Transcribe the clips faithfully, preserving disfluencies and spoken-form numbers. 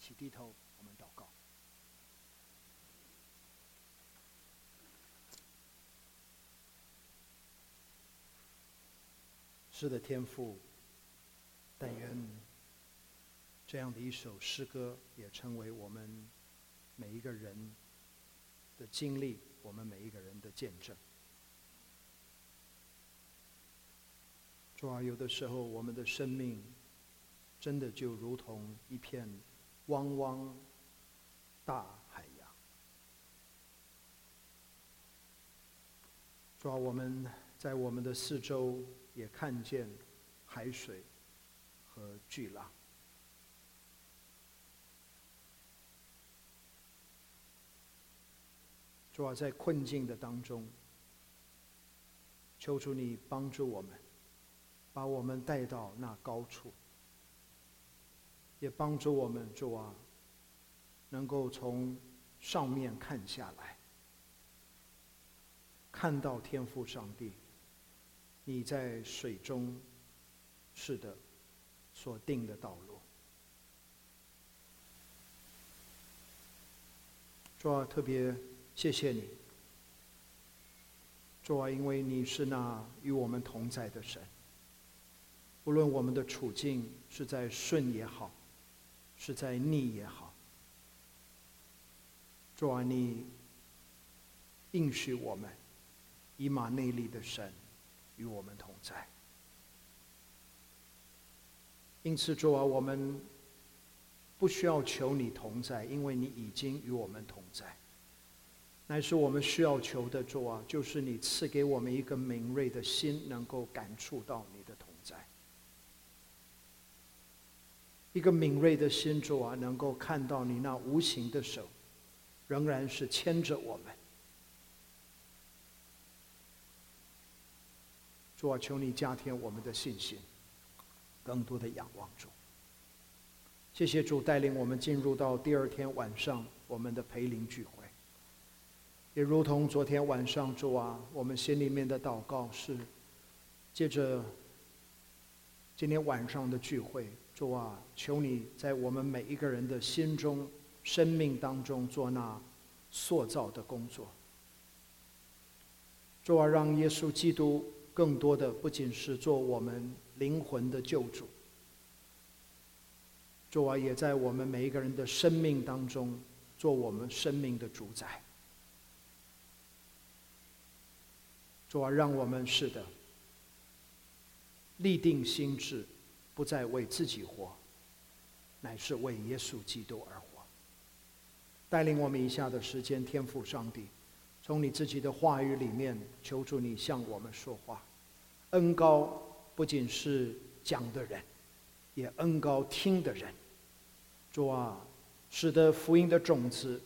起低头，我们祷告。是的，天父，但愿这样的一首诗歌也成为我们每一个人的经历，我们每一个人的见证。主啊，有的时候我们的生命真的就如同一片汪汪大海洋。主啊，我们在我们的四周也看见海水和巨浪。主啊，在困境的当中，求主你帮助我们，把我们带到那高处，也帮助我们，主啊，能够从上面看下来，看到天父上帝你在水中是的所定的道路。主啊，特别谢谢你，主啊，因为你是那与我们同在的神。无论我们的处境是在顺也好，是在逆也好，主啊，你应许我们，以马内利的神与我们同在。因此，主啊，我们不需要求你同在，因为你已经与我们同在。乃是我们需要求的，主啊，就是你赐给我们一个敏锐的心，能够感触到你的同在。一个敏锐的心，主啊，能够看到你那无形的手仍然是牵着我们。主啊，求你加添我们的信心，更多的仰望主。谢谢主带领我们进入到第二天晚上我们的培灵聚会，也如同昨天晚上，主啊，我们心里面的祷告是借着今天晚上的聚会，主啊，求你在我们每一个人的心中、生命当中做那塑造的工作。主啊，让耶稣基督更多的不仅是做我们灵魂的救主，主啊，也在我们每一个人的生命当中做我们生命的主宰。主啊，让我们是的立定心志，不再为自己活，乃是为耶稣基督而活。带领我们以下的时间，天父上帝，从你自己的话语里面求助你向我们说话。恩膏不仅是讲的人，也恩膏听的人。主啊，使得福音的种子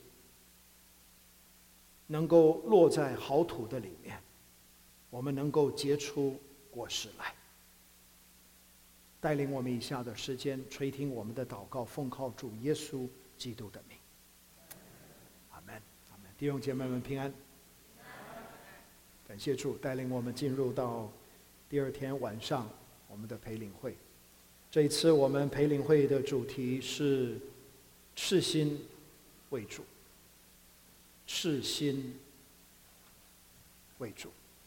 能够落在好土的里面，我们能够结出果实来。带领我们以下的时间垂听我们的祷告，奉靠主耶稣基督的名，阿门，阿门。弟兄姐妹们平安。感谢主带领我们进入到第二天晚上我们的培灵会。这一次我们培灵会的主题是赤心为主，赤心为主。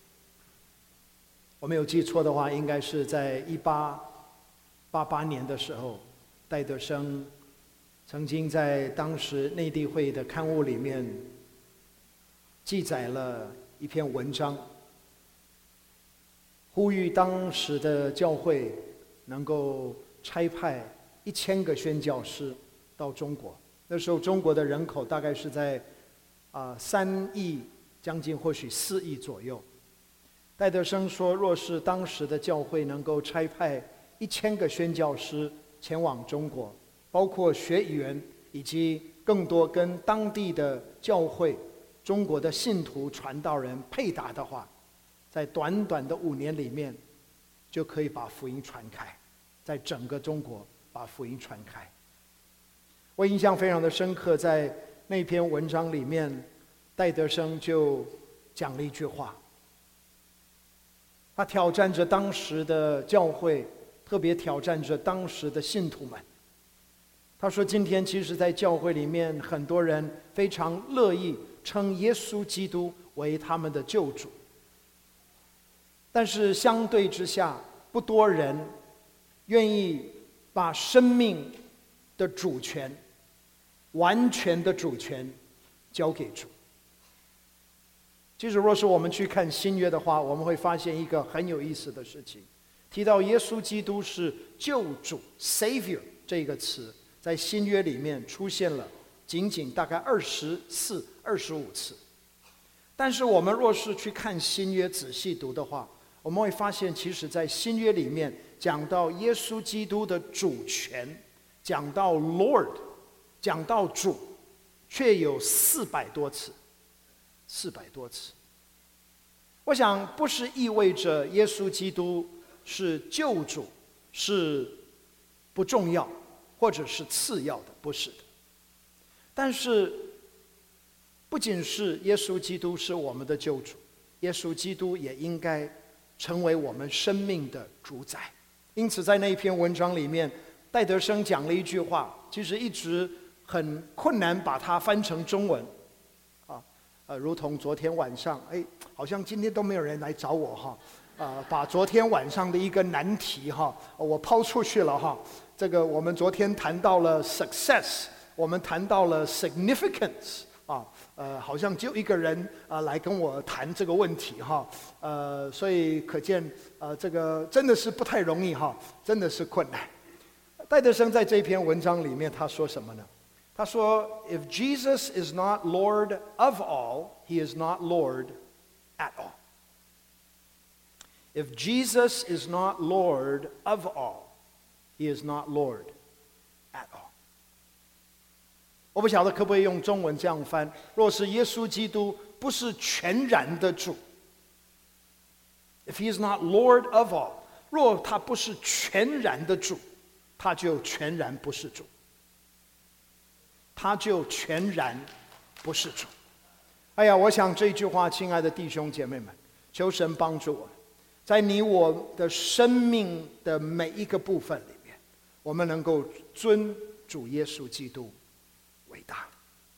我没有记错的话，应该是在一八八八年的时候，戴德生曾经在当时内地会的刊物里面记载了一篇文章，呼吁当时的教会能够差派一千个宣教师到中国。那时候中国的人口大概是在啊三亿，将近或许四亿左右。戴德生说，若是当时的教会能够差派一千个宣教师前往中国，包括学语言以及更多跟当地的教会、中国的信徒传道人配搭的话，在短短的五年里面，就可以把福音传开，在整个中国把福音传开。我印象非常的深刻，在那篇文章里面，戴德生就讲了一句话，他挑战着当时的教会，特别挑战着当时的信徒们。 他说今天其实在教会里面很多人非常乐意称耶稣基督为他们的救主，但是相对之下不多人愿意把生命的主权，完全的主权交给主。其实若是我们去看新约的话，我们会发现一个很有意思的事情，提到耶稣基督是救主 Savior 这个词在新约里面出现了仅仅大概二十四、二十五次。但是我们若是去看新约仔细读的话，我们会发现其实在新约里面讲到耶稣基督的主权，讲到 Lord， 讲到主，却有四百多次，四百多次。我想不是意味着耶稣基督是救主，是不重要或者是次要的，不是的。但是不仅是耶稣基督是我们的救主，耶稣基督也应该成为我们生命的主宰。因此在那一篇文章里面，戴德生讲了一句话，其实一直很困难把它翻成中文啊，呃，如同昨天晚上，哎，好像今天都没有人来找我哈，啊、呃，把昨天晚上的一个难题哈，我抛出去了哈。这个我们昨天谈到了 success， 我们谈到了 significance 啊，呃，好像只有一个人啊、呃、来跟我谈这个问题哈，呃，所以可见呃这个真的是不太容易哈，真的是困难。戴德生在这篇文章里面他说什么呢？他说 ，If Jesus is not Lord of all, he is not Lord at all. If Jesus is not Lord of all, he is not Lord at all. 我不晓得可不可以用中文这样翻：若是耶稣基督不是全然的主 ，If he is not Lord of all， 若他不是全然的主，他就全然不是主，他就全然不是主。哎呀，我想这句话，亲爱的弟兄姐妹们，求神帮助我们，在你我的生命的每一个部分里面，我们能够尊主耶稣基督为大，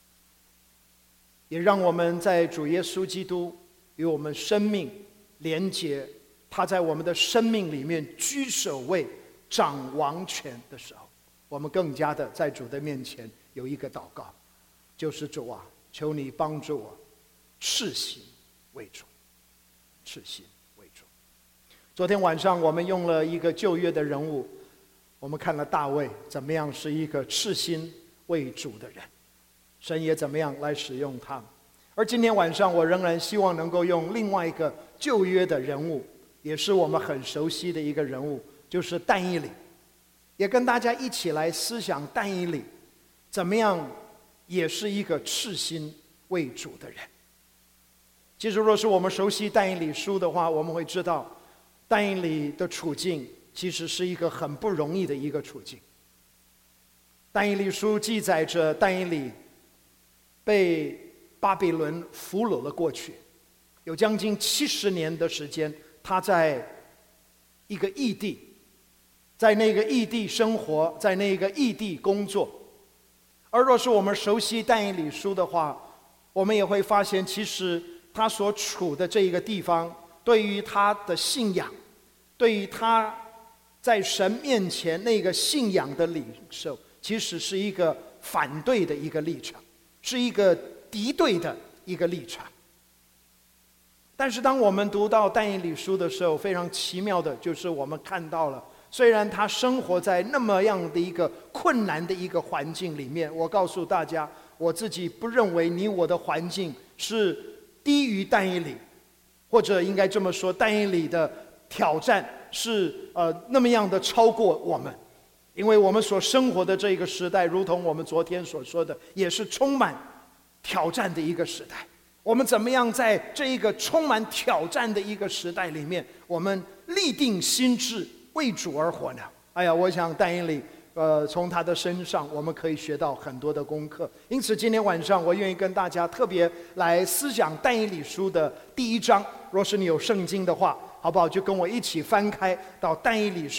也让我们在主耶稣基督与我们生命连结，他在我们的生命里面居首位、掌王权的时候，我们更加的在主的面前有一个祷告，就是主啊，求你帮助我赤心为主，赤心为主。昨天晚上我们用了一个旧约的人物，我们看了大卫怎么样是一个赤心为主的人，神也怎么样来使用他。而今天晚上我仍然希望能够用另外一个旧约的人物，也是我们很熟悉的一个人物，就是但以理，也跟大家一起来思想但以理怎么样也是一个赤心为主的人。其实若是我们熟悉但以理书的话，我们会知道但以理的处境其实是一个很不容易的一个处境。但以理书记载着但以理被巴比伦俘虏了过去，有将近七十年的时间，他在一个异地，在那个异地生活，在那个异地工作。而若是我们熟悉但以理书的话，我们也会发现，其实他所处的这一个地方，对于他的信仰，对于他在神面前那个信仰的领受，其实是一个反对的一个立场，是一个敌对的一个立场。但是当我们读到但以理书的时候，非常奇妙的就是我们看到了，虽然他生活在那么样的一个困难的一个环境里面，我告诉大家，我自己不认为你我的环境是低于但以理，或者应该这么说，但以理的挑战是呃那么样的超过我们，因为我们所生活的这个时代，如同我们昨天所说的，也是充满挑战的一个时代。我们怎么样在这一个充满挑战的一个时代里面，我们立定心志为主而活呢？哎呀，我想但以理呃，从他的身上我们可以学到很多的功课。因此今天晚上我愿意跟大家特别来思想但以理书的第一章，若是你有圣经的话，好不好，就跟我一起翻开到但以理书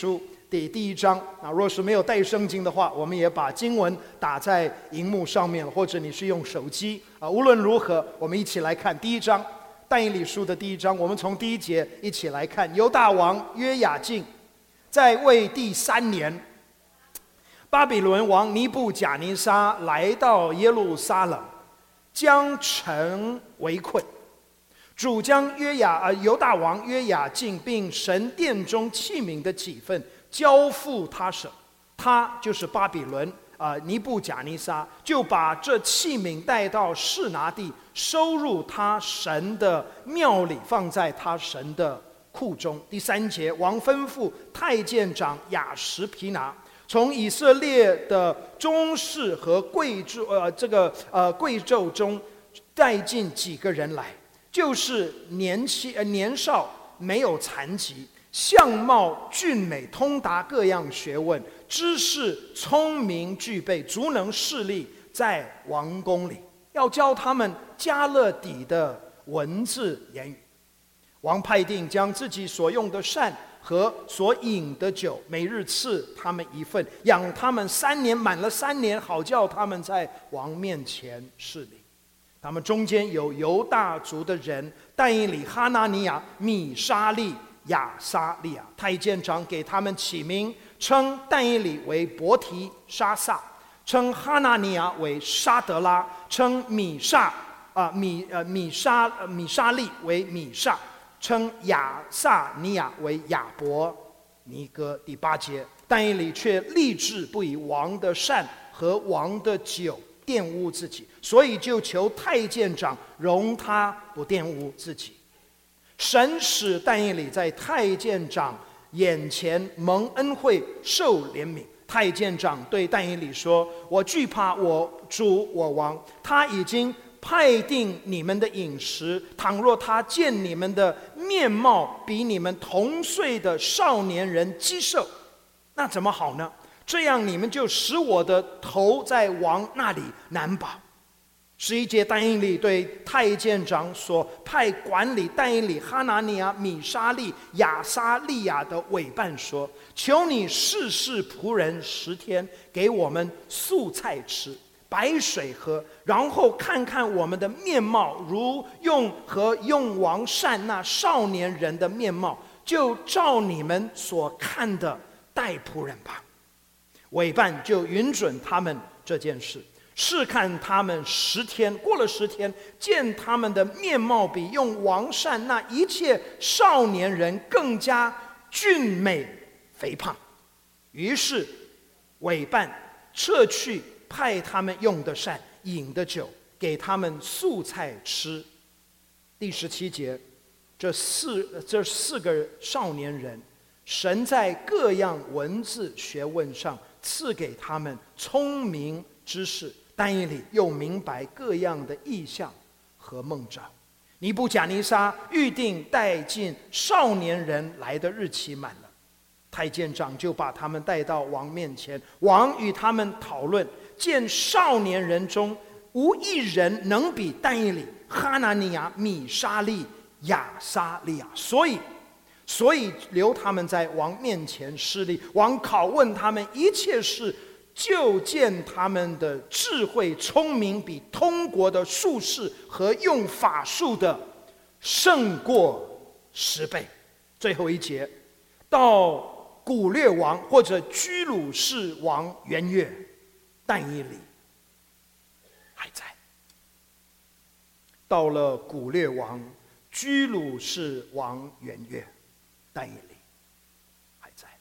第第一章。那若是没有带圣经的话，我们也把经文打在荧幕上面，或者你是用手机啊。无论如何，我们一起来看第一章，但以理书的第一章。我们从第一节一起来看。犹大王约雅敬在位第三年，巴比伦王尼布甲尼撒来到耶路撒冷，将城围困。主将约雅呃犹大王约雅敬并神殿中器皿的几份交付他手，他就是巴比伦啊、呃、尼布甲尼撒，就把这器皿带到示拿地，收入他神的庙里，放在他神的库中。第三节，王吩咐太监长雅什皮拿，从以色列的中士和贵胄呃这个呃贵胄中带进几个人来。就是年轻呃年少，没有残疾，相貌俊美，通达各样学问，知识聪明具备，足能侍立在王宫里，要教他们加勒底的文字言语。王派定将自己所用的膳和所饮的酒，每日赐他们一份，养他们三年，满了三年，好叫他们在王面前侍立。他们中间有犹大族的人，但以理、哈拿尼亚、米沙利、亚撒利亚。太监长给他们起名，称但以理为伯提沙撒，称哈拿尼亚为沙德拉，称米沙啊、呃、米呃米沙、呃、米沙利为米沙，称亚撒尼亚为亚伯尼哥。第八节，但以理却立志不以王的膳和王的酒玷污自己，所以就求太监长容他不玷污自己。神使但以理在太监长眼前蒙恩惠，受怜悯。太监长对但以理说：我惧怕我主我王，他已经派定你们的饮食，倘若他见你们的面貌比你们同岁的少年人肌瘦，那怎么好呢？这样你们就使我的头在王那里难保。十一节，但以理对太监长所派管理但以理、哈拿尼亚、米沙利、亚撒利亚的委办说：求你试试仆人十天，给我们素菜吃，白水喝，然后看看我们的面貌，如用和用王膳那少年人的面貌，就照你们所看的待仆人吧。委办就允准他们这件事，试看他们十天。过了十天，见他们的面貌比用王膳那一切少年人更加俊美肥胖，于是委办撤去派他们用的膳、饮的酒，给他们素菜吃。第十七节，这四这四个少年人，神在各样文字学问上赐给他们聪明知识，但以理又明白各样的意象和梦兆。尼布甲尼撒预定带进少年人来的日期满了，太监长就把他们带到王面前，王与他们讨论，见少年人中无一人能比但以理、哈拿尼亚、米沙利、亚撒利亚，所以所以留他们在王面前侍立。王拷问他们一切事，就见他们的智慧聪明比通国的术士和用法术的胜过十倍。最后一节，到古列王或者居鲁士王元月，但以理还在。到了古列王、居鲁士王元月，但以理还在。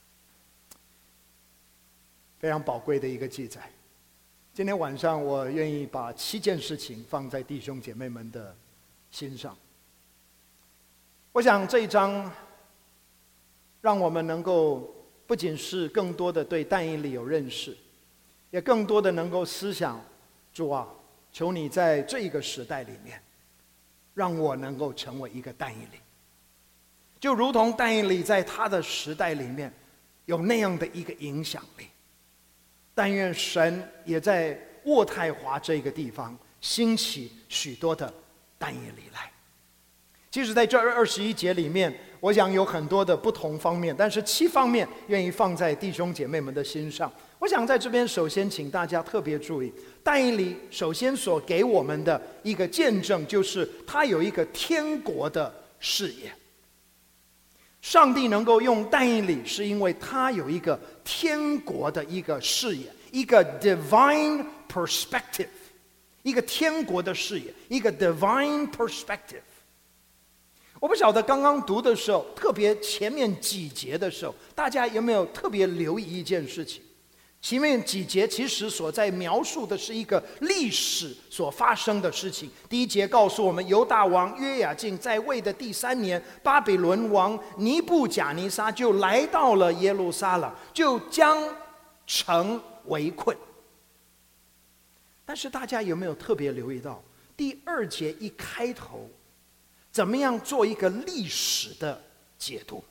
非常宝贵的一个记载。今天晚上我愿意把七件事情放在弟兄姐妹们的心上。我想这一章让我们能够不仅是更多的对但以理有认识，也更多的能够思想，主啊，求你在这一个时代里面，让我能够成为一个但以理，就如同但以理在他的时代里面有那样的一个影响力。但愿神也在渥太华这个地方兴起许多的但以理来。 其实在这二十一节里面，我想有很多的不同方面，但是七方面愿意放在弟兄姐妹们的心上。我想在这边首先请大家特别注意，但以理首先所给我们的一个见证，就是他有一个天国的视野。上帝能够用但以理，是因为他有一个天国的一个视野，一个 divine perspective， 一个天国的视野，一个 divine perspective。我不晓得刚刚读的时候，特别前面几节的时候，大家有没有特别留意一件事情？前面几节其实所在描述的是一个历史所发生的事情。第一节告诉我们，犹大王约雅敬在位的第三年，巴比伦王尼布甲尼撒就来到了耶路撒冷，就将城围困。但是大家有没有特别留意到，第二节一开头怎么样做一个历史的解读？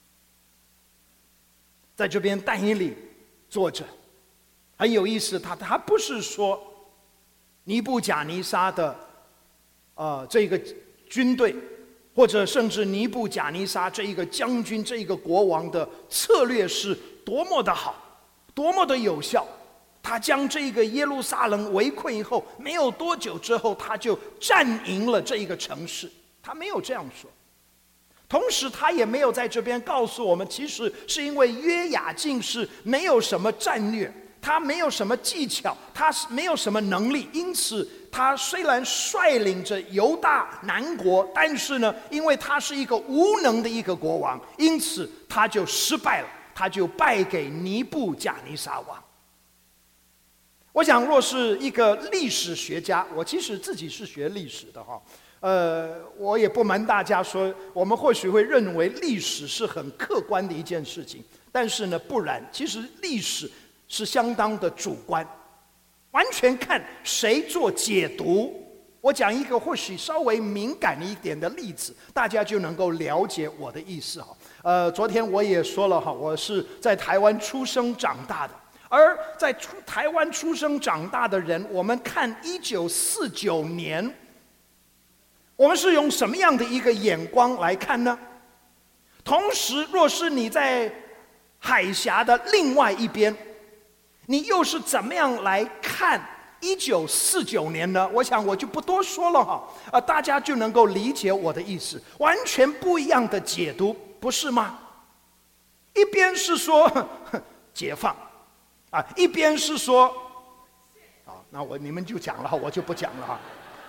在这边但以理作者很有意思，他他不是说尼布甲尼撒的呃这个军队，或者甚至尼布甲尼撒这一个将军、这一个国王的策略是多么的好，多么的有效。他将这个耶路撒冷围困以后，没有多久之后，他就占赢了这一个城市。他没有这样说，同时他也没有在这边告诉我们，其实是因为约雅敬是没有什么战略，他没有什么技巧，他没有什么能力，因此他虽然率领着犹大南国，但是呢，因为他是一个无能的一个国王，因此他就失败了，他就败给尼布甲尼撒王。我想若是一个历史学家，我其实自己是学历史的哈，呃，我也不瞒大家说，我们或许会认为历史是很客观的一件事情，但是呢，不然。其实历史是相当的主观，完全看谁做解读。我讲一个或许稍微敏感一点的例子，大家就能够了解我的意思哈。呃，昨天我也说了哈，我是在台湾出生长大的。而在台湾出生长大的人，我们看一九四九年，我们是用什么样的一个眼光来看呢？同时，若是你在海峡的另外一边，你又是怎么样来看一九四九年呢？我想我就不多说了哈，呃，大家就能够理解我的意思，完全不一样的解读，不是吗？一边是说解放。啊，一边是说，啊，那我你们就讲了，我就不讲了哈。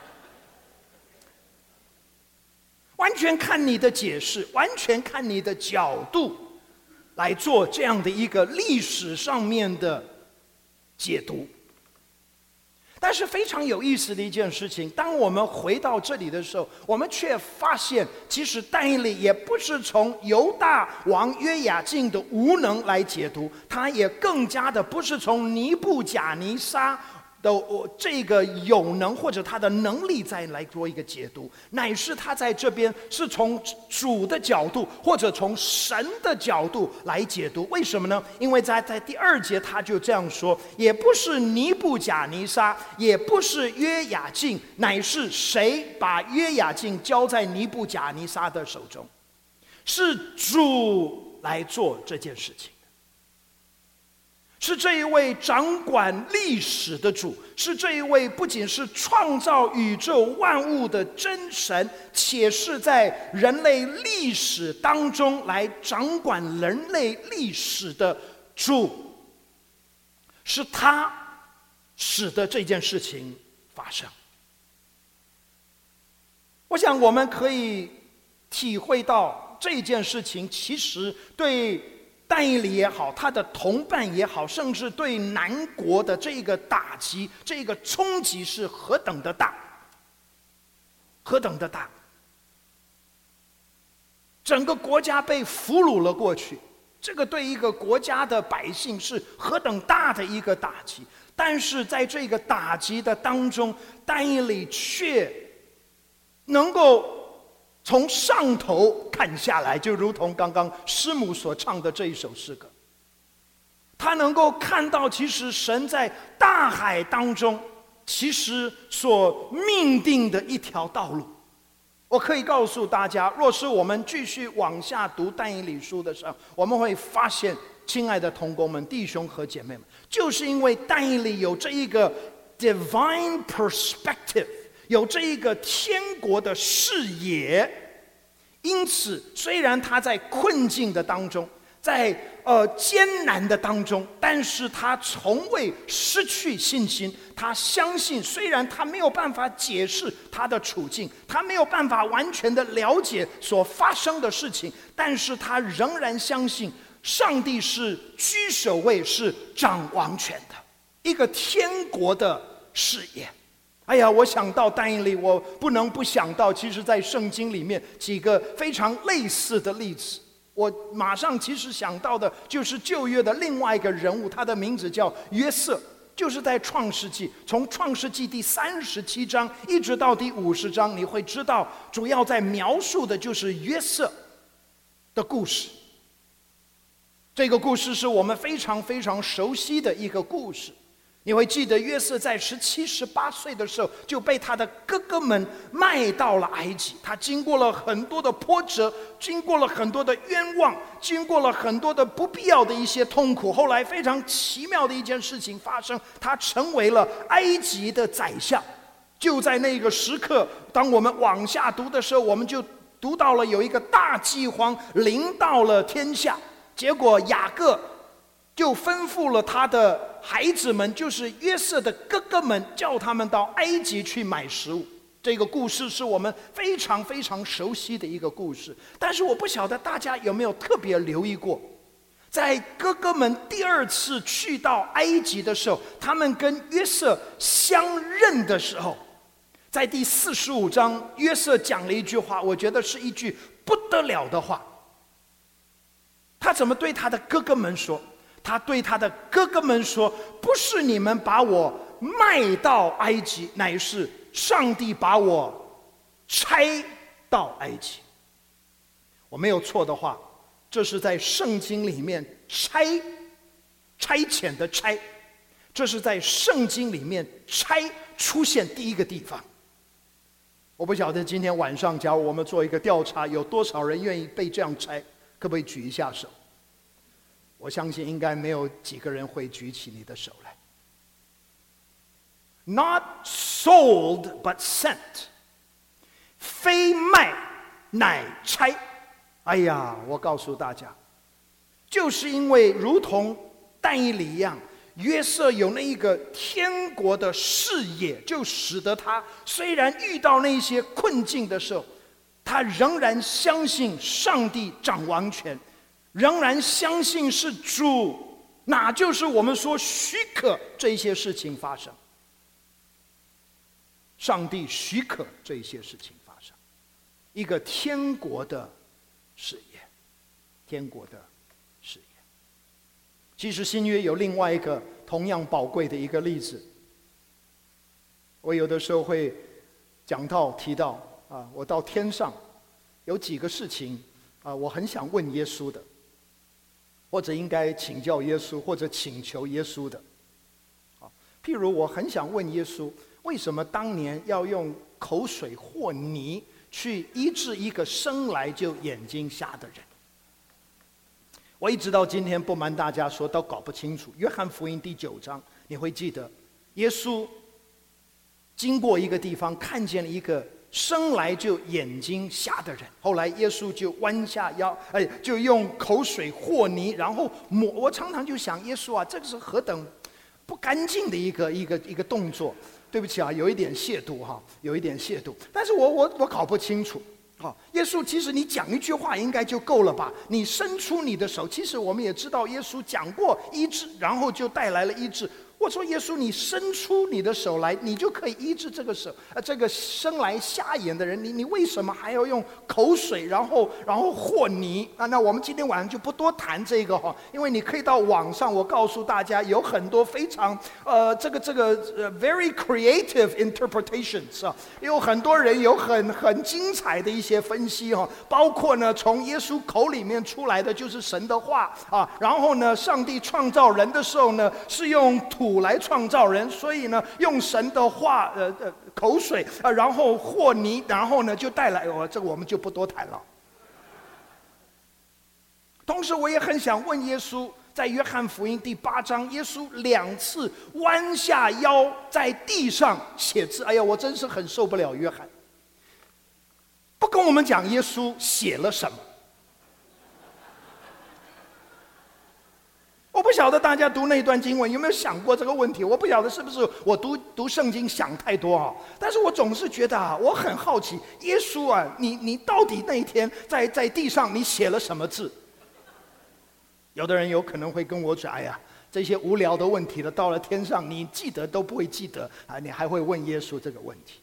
完全看你的解释，完全看你的角度来做这样的一个历史上面的解读。但是非常有意思的一件事情，当我们回到这里的时候，我们却发现，其实但以理也不是从犹大王约雅敬的无能来解读，他也更加的不是从尼布甲尼撒的这个有能或者他的能力再来做一个解读，乃是他在这边是从主的角度或者从神的角度来解读。为什么呢？因为在在第二节他就这样说，也不是尼布甲尼撒，也不是约雅敬，乃是谁把约雅敬交在尼布甲尼撒的手中？是主来做这件事情。是这一位掌管历史的主，是这一位不仅是创造宇宙万物的真神，且是在人类历史当中来掌管人类历史的主。是他使得这件事情发生。我想我们可以体会到这件事情其实对但以理也好，他的同伴也好，甚至对南国的这个打击、这个冲击是何等的大，何等的大！整个国家被俘虏了过去，这个对一个国家的百姓是何等大的一个打击。但是在这个打击的当中，但以理却能够从上头看下来，就如同刚刚师母所唱的这一首诗歌，他能够看到其实神在大海当中其实所命定的一条道路， 我可以告诉大家，若是我们继续往下读但以理书的时候，我们会发现，亲爱的同工们、弟兄和姐妹们，就是因为但以理有这一个 divine perspective， 有这一个天国的视野，因此虽然他在困境的当中，在呃艰难的当中，但是他从未失去信心。他相信，虽然他没有办法解释他的处境，他没有办法完全的了解所发生的事情，但是他仍然相信上帝是居首位，是掌王权的一个天国的视野。哎呀，我想到但以理，我不能不想到，其实在圣经里面几个非常类似的例子。我马上其实想到的就是旧约的另外一个人物，他的名字叫约瑟，就是在创世纪，从创世纪第三十七章一直到第五十章，你会知道主要在描述的就是约瑟的故事。这个故事是我们非常非常熟悉的一个故事。你会记得约瑟在十七、十八岁的时候就被他的哥哥们卖到了埃及，他经过了很多的波折，经过了很多的冤枉，经过了很多的不必要的一些痛苦。后来非常奇妙的一件事情发生，他成为了埃及的宰相。就在那个时刻，当我们往下读的时候，我们就读到了有一个大饥荒临到了天下，结果雅各就吩咐了他的孩子们，就是约瑟的哥哥们，叫他们到埃及去买食物。这个故事是我们非常非常熟悉的一个故事，但是我不晓得大家有没有特别留意过，在哥哥们第二次去到埃及的时候，他们跟约瑟相认的时候，在第四十五章，约瑟讲了一句话，我觉得是一句不得了的话。他怎么对他的哥哥们说？他对他的哥哥们说，不是你们把我卖到埃及，乃是上帝把我差到埃及。我没有错的话，这是在圣经里面差差遣的差，这是在圣经里面差出现第一个地方。我不晓得今天晚上假如我们做一个调查，有多少人愿意被这样差，可不可以举一下手？我相信应该没有几个人会举起你的手来。Not sold but sent， 非卖乃差。哎呀，我告诉大家，就是因为如同但以理一样，约瑟有那一个天国的视野，就使得他虽然遇到那些困境的时候，他仍然相信上帝掌王权，仍然相信是主，那就是我们说许可这些事情发生。上帝许可这些事情发生，一个天国的视野，天国的视野。其实新约有另外一个同样宝贵的一个例子，我有的时候会讲到提到啊，我到天上有几个事情啊，我很想问耶稣的，或者应该请教耶稣，或者请求耶稣的。啊，譬如我很想问耶稣，为什么当年要用口水和泥去医治一个生来就眼睛瞎的人？我一直到今天不瞒大家说，都搞不清楚。约翰福音第九章，你会记得，耶稣经过一个地方，看见了一个生来就眼睛瞎的人，后来耶稣就弯下腰，哎，就用口水和泥，然后抹。我常常就想，耶稣啊，这个是何等不干净的一个一个一个动作。对不起啊，有一点亵渎哈，有一点亵渎。但是我我我搞不清楚。好，耶稣，其实你讲一句话应该就够了吧？你伸出你的手，其实我们也知道，耶稣讲过医治，然后就带来了医治。我说耶稣，你伸出你的手来，你就可以医治这个手，呃，这个生来瞎眼的人，你你为什么还要用口水，然后然后和泥啊？那我们今天晚上就不多谈这个哈，因为你可以到网上，我告诉大家有很多非常呃这个这个呃 very creative interpretations 啊，有很多人有很很精彩的一些分析哈，包括呢从耶稣口里面出来的就是神的话啊，然后呢上帝创造人的时候呢是用土。 土来创造人，所以呢，用神的话，呃呃，口水啊、呃，然后和泥，然后呢，就带来，哦，这个我们就不多谈了。同时，我也很想问耶稣，在约翰福音第八章，耶稣两次弯下腰在地上写字。哎呀，我真是很受不了约翰，不跟我们讲耶稣写了什么。我不晓得大家读那段经文有没有想过这个问题？我不晓得是不是我读读圣经想太多啊？但是我总是觉得啊，我很好奇，耶稣啊，你你到底那一天在在地上你写了什么字？有的人有可能会跟我讲：“哎呀，这些无聊的问题了，到了天上你记得都不会记得啊，你还会问耶稣这个问题。”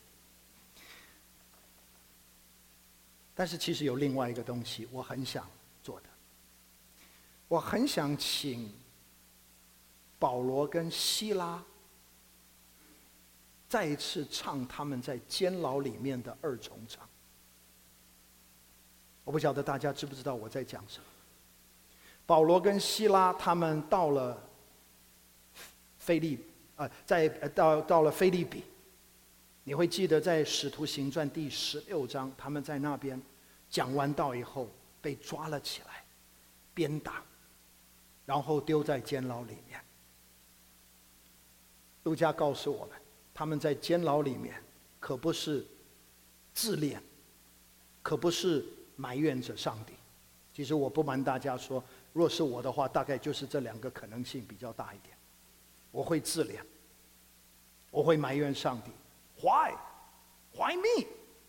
但是其实有另外一个东西我很想做的，我很想请保罗跟希拉再一次唱他们在监牢里面的二重唱。我不晓得大家知不知道我在讲什么。保罗跟希拉他们到了腓利呃，在到到了腓利比，你会记得在使徒行传第十六章，他们在那边讲完道以后被抓了起来，鞭打，然后丢在监牢里面。路加告诉我们，他们在监牢里面可不是自恋，可不是埋怨着上帝。其实我不瞒大家说，若是我的话，大概就是这两个可能性比较大一点。我会自怜，我会埋怨上帝 ，Why? Why me?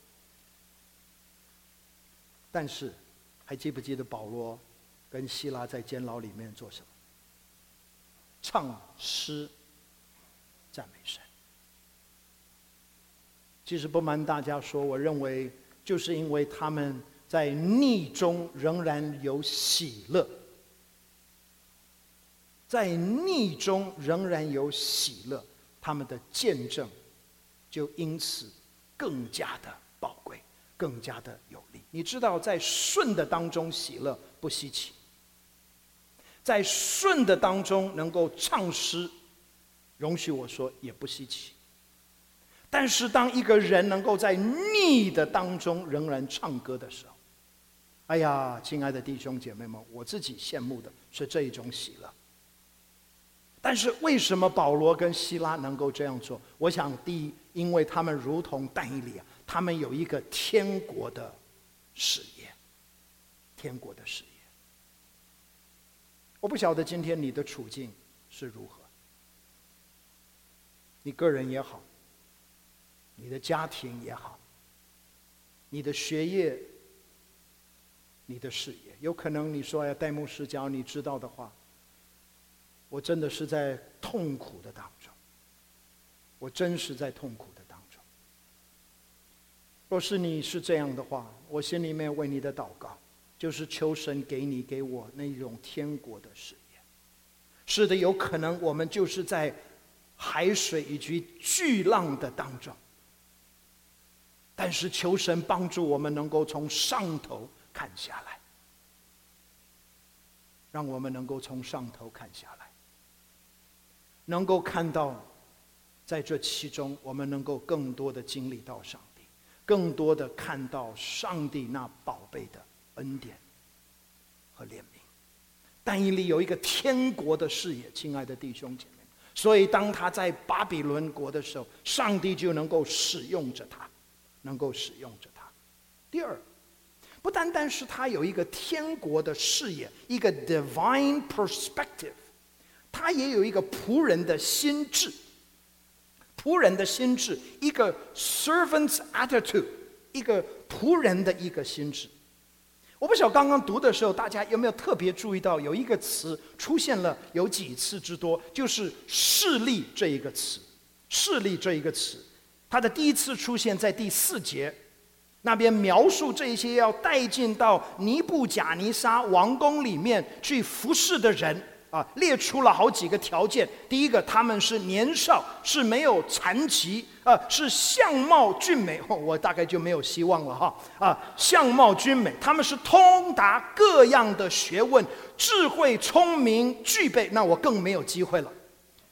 但是，还记不记得保罗跟希拉在监牢里面做什么？唱诗赞美神。其实不瞒大家说，我认为就是因为他们在逆中仍然有喜乐，在逆中仍然有喜乐，他们的见证就因此更加的宝贵，更加的有力。你知道，在顺的当中喜乐不稀奇，在顺的当中能够唱诗，容许我说也不稀奇。但是当一个人能够在逆的当中仍然唱歌的时候，哎呀，亲爱的弟兄姐妹们，我自己羡慕的是这一种喜乐。但是为什么保罗跟希拉能够这样做？我想第一，因为他们如同但以理啊，他们有一个天国的事业，天国的事业。我不晓得今天你的处境是如何，你个人也好，你的家庭也好，你的学业，你的事业，有可能你说呀，戴牧师，假如你知道的话，我真的是在痛苦的当中，我真是在痛苦的当中。若是你是这样的话，我心里面为你的祷告，就是求神给你给我那种天国的事业。是的，有可能我们就是在海水以及巨浪的当中，但是求神帮助我们能够从上头看下来，让我们能够从上头看下来，能够看到在这其中我们能够更多的经历到上帝，更多的看到上帝那宝贝的恩典和怜悯。但以理有一个天国的视野，亲爱的弟兄姐妹，所以当他在巴比伦国的时候，上帝就能够使用着他，能够使用着他。第二，不单单是他有一个天国的视野，一个 divine perspective， 他也有一个仆人的心智，仆人的心智，一个 servant's attitude， 一个仆人的一个心智。我不晓得刚刚读的时候，大家有没有特别注意到有一个词出现了有几次之多，就是势力这一个词。势力这一个词，它的第一次出现在第四节，那边描述这些要带进到尼布甲尼撒王宫里面去服侍的人啊，列出了好几个条件。第一个，他们是年少，是没有残疾，呃，是相貌俊美。哦，我大概就没有希望了哈啊，相貌俊美，他们是通达各样的学问，智慧聪明具备，那我更没有机会了。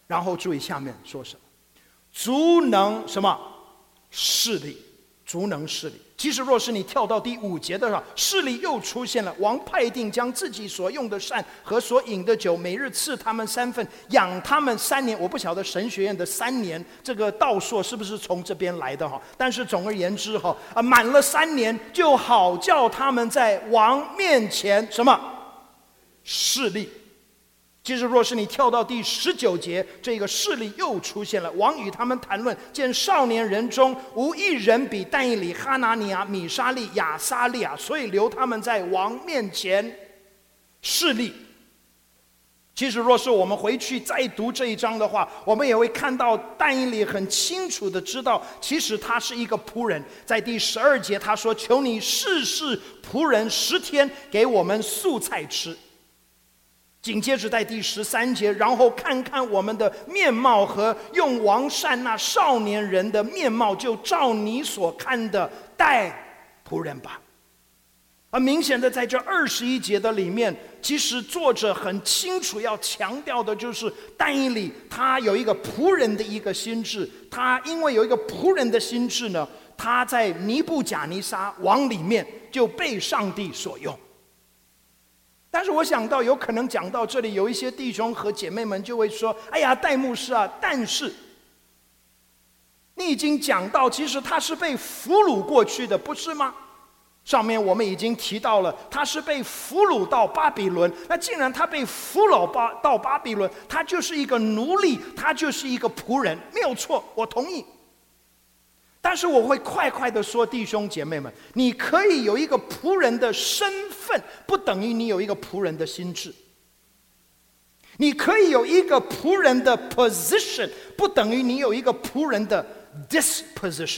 然后注意下面说什么，足能什么势力，足能势力。其实若是你跳到第五节的时候，势力又出现了。王派定将自己所用的膳和所饮的酒，每日赐他们三份，养他们三年。我不晓得神学院的三年这个道硕是不是从这边来的哈？但是总而言之哈，啊，满了三年就好叫他们在王面前什么势力。其实若是你跳到第十九节，这个势力又出现了。王与他们谈论，见少年人中无一人比但以理、哈拿尼亚、米沙利、亚撒利亚，所以留他们在王面前势力。其实若是我们回去再读这一章的话，我们也会看到但以理很清楚的知道，其实他是一个仆人。在第十二节他说，求你试试仆人十天，给我们素菜吃。紧接着在第十三节，然后看看我们的面貌和用王膳那少年人的面貌，就照你所看的待仆人吧。而明显的在这二十一节的里面，其实作者很清楚要强调的就是但以理他有一个仆人的一个心志，他因为有一个仆人的心志呢，他在尼布甲尼撒王里面就被上帝所用。但是我想到有可能讲到这里，有一些弟兄和姐妹们就会说，哎呀，戴牧师啊，但是你已经讲到其实他是被俘虏过去的，不是吗？上面我们已经提到了他是被俘虏到巴比伦，那既然他被俘虏到巴比伦，他就是一个奴隶，他就是一个仆人，没有错，我同意。但是我会快快的说，弟兄姐妹们，你可以有一个仆人的身份，不等于你有一个仆人的心志。你可以有一个仆人的 position， 不等于你有一个仆人的 disposition。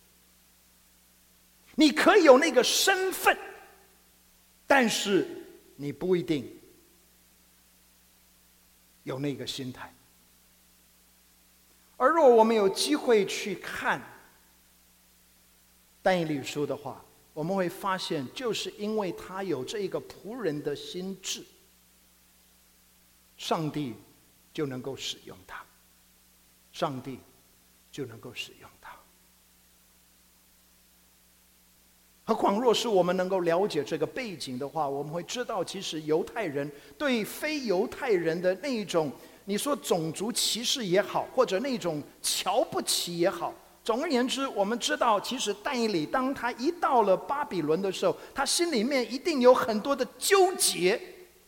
你可以有那个身份，但是你不一定有那个心态。而若我们有机会去看但以理书的话，我们会发现，就是因为他有这个仆人的心志，上帝就能够使用他，上帝就能够使用他。何况若是我们能够了解这个背景的话，我们会知道，其实犹太人对非犹太人的那种，你说种族歧视也好，或者那种瞧不起也好，总而言之，我们知道，其实但以理当他一到了巴比伦的时候，他心里面一定有很多的纠结。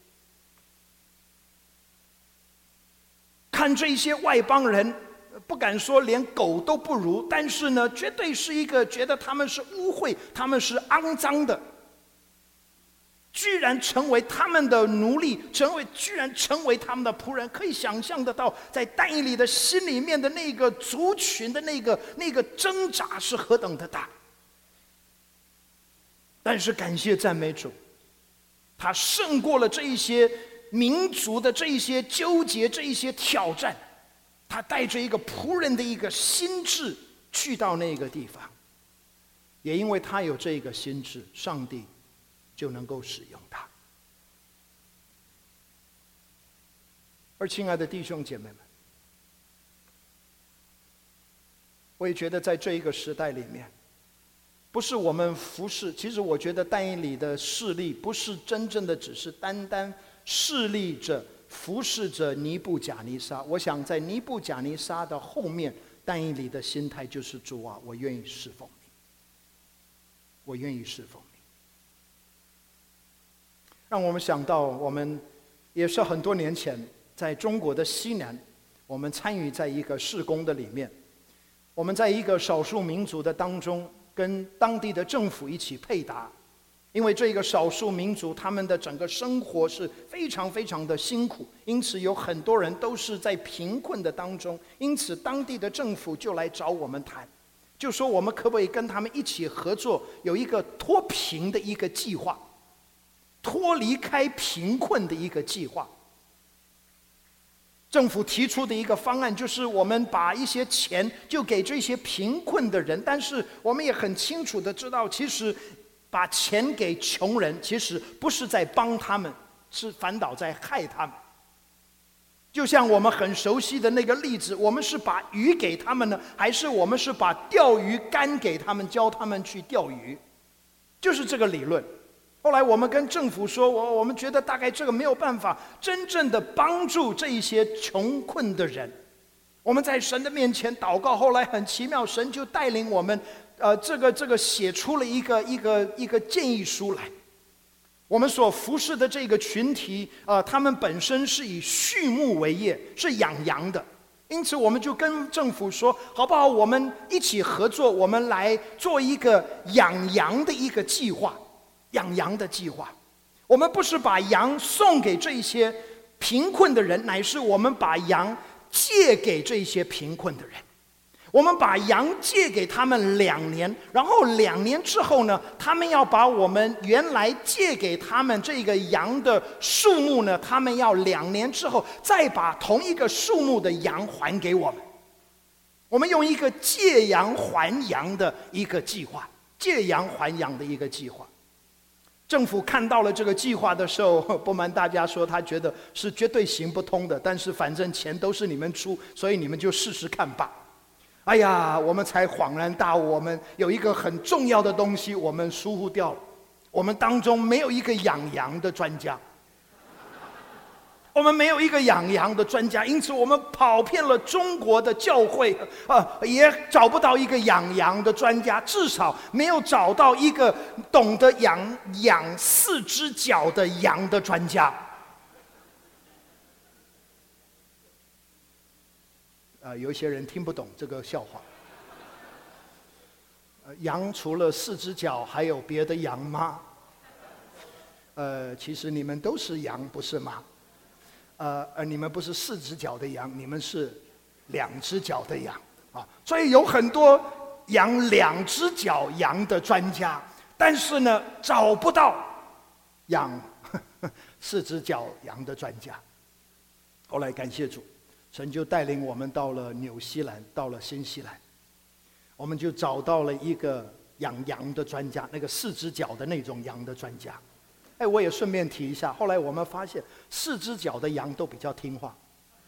看这些外邦人，不敢说连狗都不如，但是呢，绝对是一个觉得他们是污秽，他们是肮脏的，居然成为他们的奴隶，成为居然成为他们的仆人。可以想象得到，在但以理的心里面的那个族群的那个那个挣扎是何等的大。但是感谢赞美主，他胜过了这一些民族的这一些纠结，这一些挑战，他带着一个仆人的一个心志去到那个地方。也因为他有这个心志，上帝就能够使用它。而亲爱的弟兄姐妹们，我也觉得在这一个时代里面，不是我们服侍，其实我觉得但以理的势力不是真正的只是单单势力着服侍着尼布甲尼撒。我想在尼布甲尼撒的后面，但以理的心态就是主啊，我愿意侍奉你，我愿意侍奉你。让我们想到，我们也是很多年前在中国的西南，我们参与在一个事工的里面，我们在一个少数民族的当中，跟当地的政府一起配搭。因为这个少数民族他们的整个生活是非常非常的辛苦，因此有很多人都是在贫困的当中，因此当地的政府就来找我们谈，就说我们可不可以跟他们一起合作，有一个脱贫的一个计划，脱离开贫困的一个计划。政府提出的一个方案就是我们把一些钱就给这些贫困的人，但是我们也很清楚的知道，其实把钱给穷人，其实不是在帮他们，是反倒在害他们。 就像我们很熟悉的那个例子，我们是把鱼给他们呢，还是我们是把钓鱼竿给他们，教他们去钓鱼？就是这个理论。后来我们跟政府说，我我们觉得大概这个没有办法真正的帮助这一些穷困的人。我们在神的面前祷告，后来很奇妙，神就带领我们，呃，这个这个写出了一个一个一个建议书来。我们所服侍的这个群体，呃，他们本身是以畜牧为业，是养羊的，因此我们就跟政府说，好不好？我们一起合作，我们来做一个养羊的一个计划，养羊的计划。我们不是把羊送给这些贫困的人，乃是我们把羊借给这些贫困的人。我们把羊借给他们两年，然后两年之后呢，他们要把我们原来借给他们这个羊的数目呢，他们要两年之后再把同一个数目的羊还给我们。我们用一个借羊还羊的一个计划，借羊还羊的一个计划。政府看到了这个计划的时候，不瞒大家说，他觉得是绝对行不通的，但是反正钱都是你们出，所以你们就试试看吧。哎呀，我们才恍然大悟，我们有一个很重要的东西我们疏忽掉了，我们当中没有一个养羊的专家，我们没有一个养羊的专家，因此我们跑遍了中国的教会，啊，也找不到一个养羊的专家，至少没有找到一个懂得养养四只脚的羊的专家。呃，有一些人听不懂这个笑话。呃，羊除了四只脚，还有别的羊吗？呃，其实你们都是羊，不是吗？呃，呃，你们不是四只脚的羊，你们是两只脚的羊啊。所以有很多养两只脚羊的专家，但是呢，找不到养四只脚羊的专家。后来感谢主。神就带领我们到了纽西兰，到了新西兰，我们就找到了一个养羊的专家，那个四只脚的那种羊的专家。哎，我也顺便提一下，后来我们发现四只脚的羊都比较听话。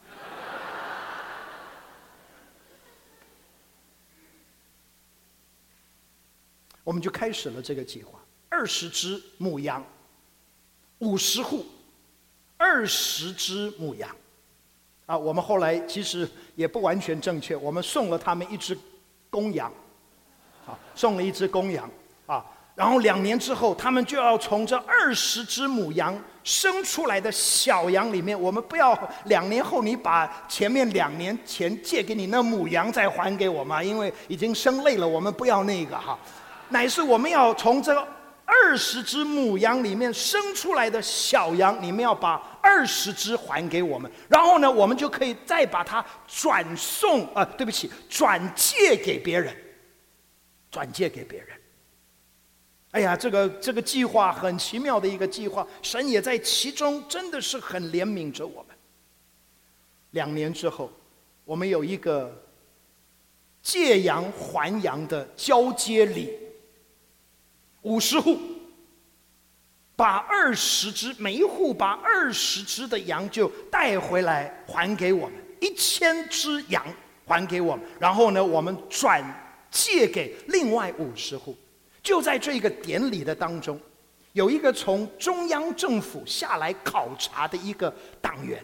我们就开始了这个计划，二十只母羊，五十户，二十只母羊。啊，我们后来其实也不完全正确，我们送了他们一只公羊，啊，送了一只公羊，啊，然后两年之后，他们就要从这二十只母羊生出来的小羊里面，我们不要两年后你把前面两年前借给你那母羊再还给我们，因为已经生累了，我们不要那个哈，乃是我们要从这二十只母羊里面生出来的小羊，你们要把二十只还给我们，然后呢，我们就可以再把它转送啊、呃，对不起，转借给别人，转借给别人。哎呀，这个这个计划很奇妙的一个计划，神也在其中，真的是很怜悯着我们。两年之后，我们有一个借羊还羊的交接礼。五十户，把二十只，每一户把二十只的羊就带回来还给我们，一千只羊还给我们，然后呢，我们转借给另外五十户。就在这个典礼的当中，有一个从中央政府下来考察的一个党员，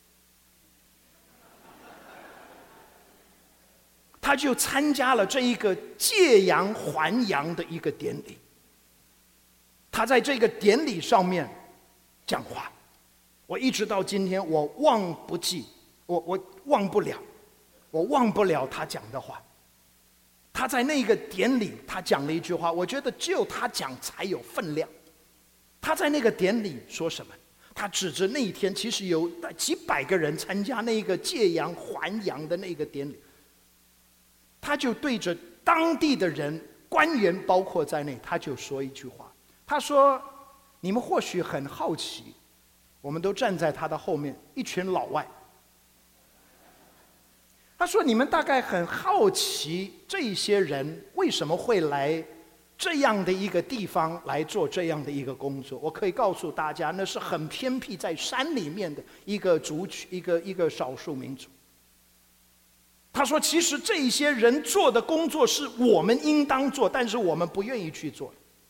他就参加了这一个借羊还羊的一个典礼。他在这个典礼上面讲话，我一直到今天我忘不记，我我忘不了，我忘不了他讲的话。他在那个典礼，他讲了一句话，我觉得只有他讲才有分量。他在那个典礼说什么？他指着那一天，其实有几百个人参加那个借羊还羊的那个典礼，他就对着当地的人、官员包括在内，他就说一句话。他说：“你们或许很好奇，我们都站在他的后面，一群老外。他说：你们大概很好奇，这些人为什么会来这样的一个地方来做这样的一个工作。我可以告诉大家，那是很偏僻，在山里面的一个族群，一个一个少数民族。他说，其实这些人做的工作是我们应当做，但是我们不愿意去做。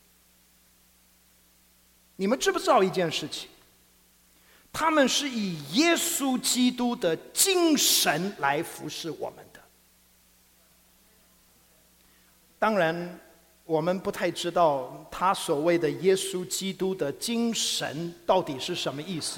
你们知不知道一件事情？他们是以耶稣基督的精神来服侍我们的。当然我们不太知道他所谓的耶稣基督的精神到底是什么意思，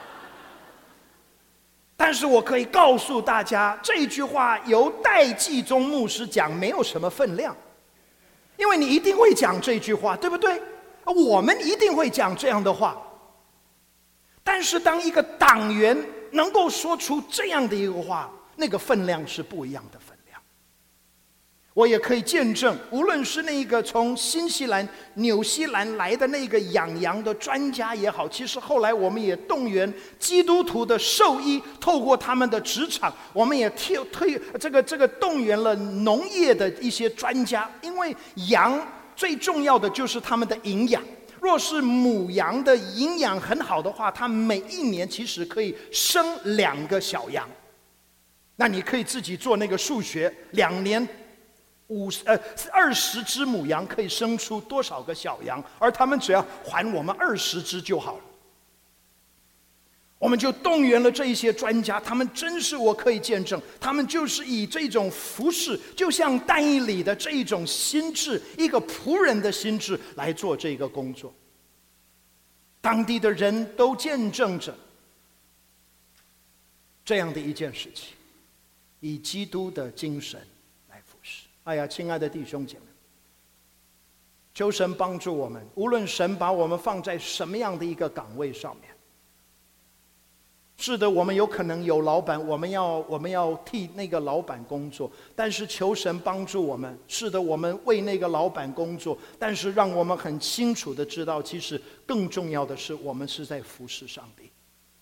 但是我可以告诉大家，这句话由戴季宗牧师讲没有什么分量，因为你一定会讲这句话，对不对？我们一定会讲这样的话。但是当一个党员能够说出这样的一个话，那个分量是不一样的分量。我也可以见证，无论是那个从新西兰、纽西兰来的那个养羊的专家也好，其实后来我们也动员基督徒的兽医，透过他们的职场，我们也推推这个这个动员了农业的一些专家，因为羊最重要的就是他们的营养。若是母羊的营养很好的话，它每一年其实可以生两个小羊。那你可以自己做那个数学，两年五十呃二十只母羊可以生出多少个小羊，而他们只要还我们二十只就好了。我们就动员了这一些专家，他们真是我可以见证，他们就是以这种服事，就像但以理的这一种心智，一个仆人的心智来做这个工作。当地的人都见证着这样的一件事情，以基督的精神来服事。哎呀，亲爱的弟兄姐妹，求神帮助我们，无论神把我们放在什么样的一个岗位上面。是的，我们有可能有老板，我们要我们要替那个老板工作，但是求神帮助我们。是的，我们为那个老板工作，但是让我们很清楚的知道，其实更重要的是，我们是在服侍上帝。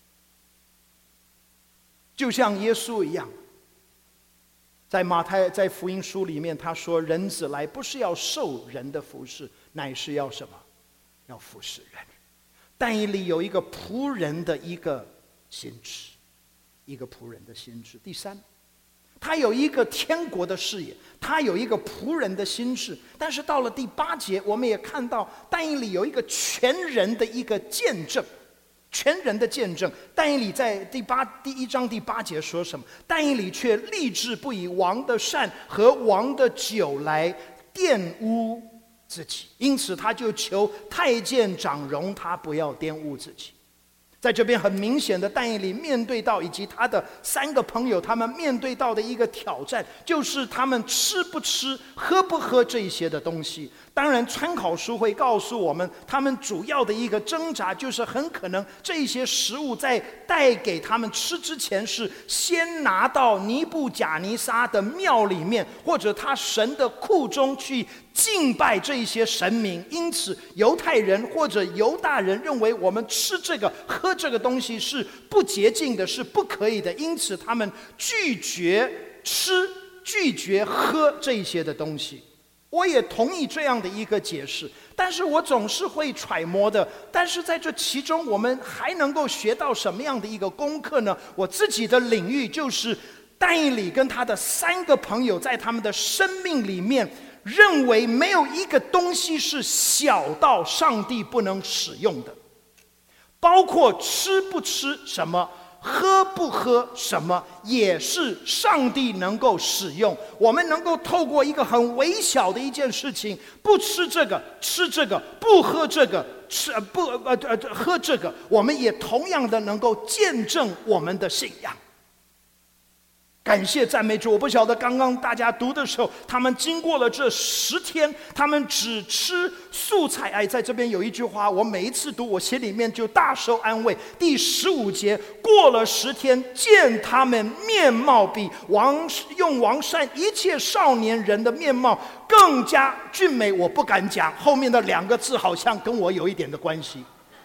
就像耶稣一样，在马太在福音书里面，他说：“人子来不是要受人的服侍，乃是要什么？要服侍人。”但以理有一个仆人的一个心智，一个仆人的心智。第三，他有一个天国的视野，他有一个仆人的心智。但是到了第八节，我们也看到但以理有一个全人的一个见证，全人的见证。但以理在第八第一章第八节说什么？但以理却立志不以王的膳和王的酒来玷污自己，因此他就求太监长容他不要玷污自己。在这边很明显的，但以理面对到以及他的三个朋友，他们面对到的一个挑战，就是他们吃不吃、喝不喝这一些的东西。当然参考书会告诉我们，他们主要的一个挣扎就是很可能这些食物在带给他们吃之前，是先拿到尼布甲尼撒的庙里面，或者他神的库中去敬拜这些神明。因此犹太人或者犹大人认为我们吃这个喝这个东西是不洁净的，是不可以的，因此他们拒绝吃拒绝喝这些的东西。我也同意这样的一个解释，但是我总是会揣摩的，但是在这其中我们还能够学到什么样的一个功课呢？我自己的领域就是但以理跟他的三个朋友在他们的生命里面认为没有一个东西是小到上帝不能使用的，包括吃不吃什么，喝不喝什么，也是上帝能够使用。我们能够透过一个很微小的一件事情，不吃这个吃这个，不喝这个吃不呃呃喝这个，我们也同样的能够见证我们的信仰。感谢赞美主！我不晓得刚刚大家读的时候，他们经过了这十天，他们只吃素菜。哎，在这边有一句话，我每一次读，我心里面就大受安慰。第十五节，过了十天，见他们面貌比王用王膳一切少年人的面貌更加俊美。我不敢讲后面的两个字，好像跟我有一点的关系。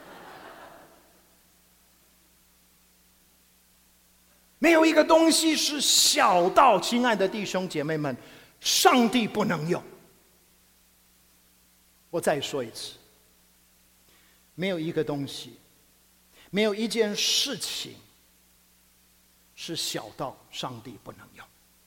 没有一个东西是小到，亲爱的弟兄姐妹们，上帝不能用。 我再说一次，没有一个东西，没有一件事情是小到上帝不能用。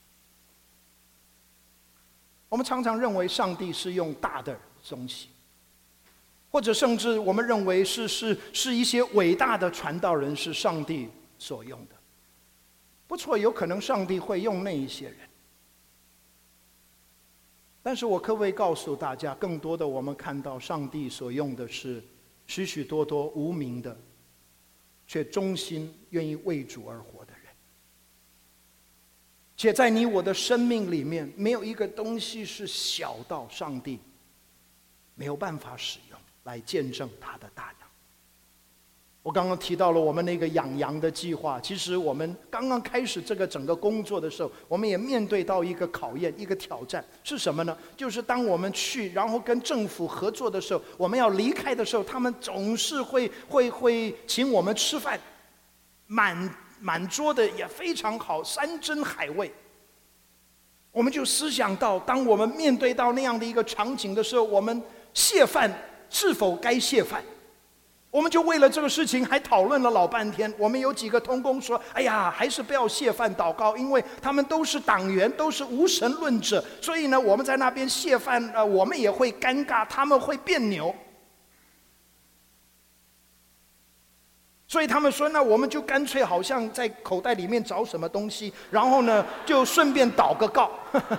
我们常常认为上帝是用大的东西，或者甚至我们认为是是是一些伟大的传道人是上帝所用的。不错，有可能上帝会用那一些人，但是我可不可以告诉大家，更多的我们看到上帝所用的是许许多多无名的，却忠心愿意为主而活的人。且在你我的生命里面，没有一个东西是小到上帝没有办法使用来见证他的大能。我刚刚提到了我们那个养羊的计划，其实我们刚刚开始这个整个工作的时候，我们也面对到一个考验，一个挑战，是什么呢？就是当我们去然后跟政府合作的时候，我们要离开的时候，他们总是会会会请我们吃饭，满满桌的也非常好，山珍海味。我们就思想到，当我们面对到那样的一个场景的时候，我们谢饭是否该谢饭？我们就为了这个事情还讨论了老半天。我们有几个同工说：“哎呀，还是不要谢饭祷告，因为他们都是党员，都是无神论者，所以呢，我们在那边谢饭，呃，我们也会尴尬，他们会别扭。所以他们说，那我们就干脆好像在口袋里面找什么东西，然后呢，就顺便祷个告。”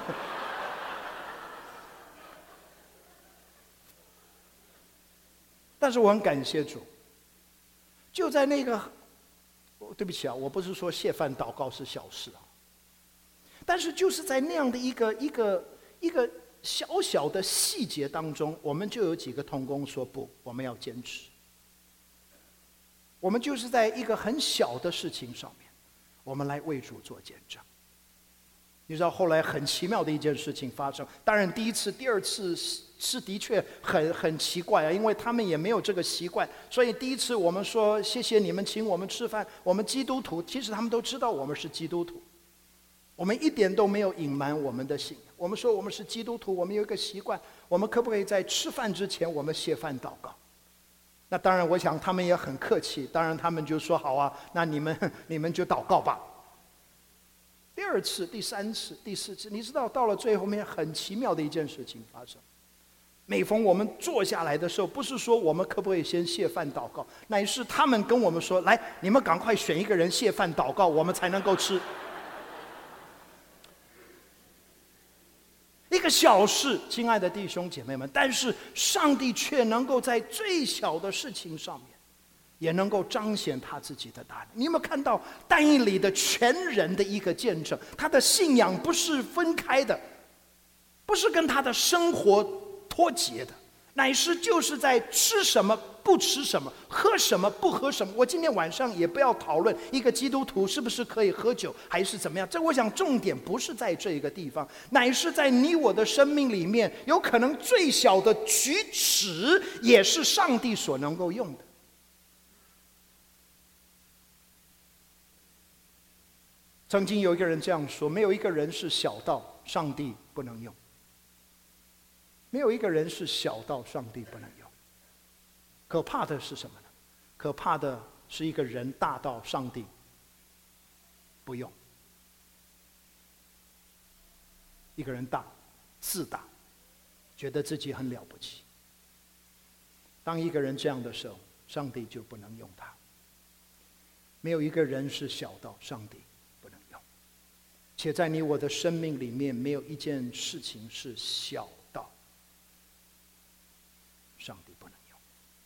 但是我很感谢主，就在那个，对不起啊，我不是说谢饭祷告是小事啊，但是就是在那样的一个一个一个小小的细节当中，我们就有几个同工说不，我们要坚持。我们就是在一个很小的事情上面，我们来为主做见证。你知道后来很奇妙的一件事情发生，当然第一次、第二次是是的确很很奇怪啊，因为他们也没有这个习惯，所以第一次我们说谢谢你们请我们吃饭，我们基督徒，其实他们都知道我们是基督徒，我们一点都没有隐瞒我们的信仰。我们说我们是基督徒，我们有一个习惯，我们可不可以在吃饭之前我们谢饭祷告？那当然我想他们也很客气，当然他们就说好啊，那你们你们就祷告吧。第二次、第三次、第四次，你知道到了最后面很奇妙的一件事情发生。每逢我们坐下来的时候，不是说我们可不可以先谢饭祷告，乃是他们跟我们说：“来，你们赶快选一个人谢饭祷告，我们才能够吃。”一个小事，亲爱的弟兄姐妹们，但是上帝却能够在最小的事情上面，也能够彰显他自己的大能。你有没有看到但以理的全人的一个见证？他的信仰不是分开的，不是跟他的生活脱节的，乃是就是在吃什么不吃什么，喝什么不喝什么。我今天晚上也不要讨论一个基督徒是不是可以喝酒还是怎么样，这我想重点不是在这一个地方，乃是在你我的生命里面，有可能最小的举止也是上帝所能够用的。曾经有一个人这样说：没有一个人是小到上帝不能用，没有一个人是小到上帝不能用。可怕的是什么呢？可怕的是一个人大到上帝不用。一个人大，自大，觉得自己很了不起。当一个人这样的时候，上帝就不能用他。没有一个人是小到上帝不能用，且在你我的生命里面，没有一件事情是小到上帝不能用。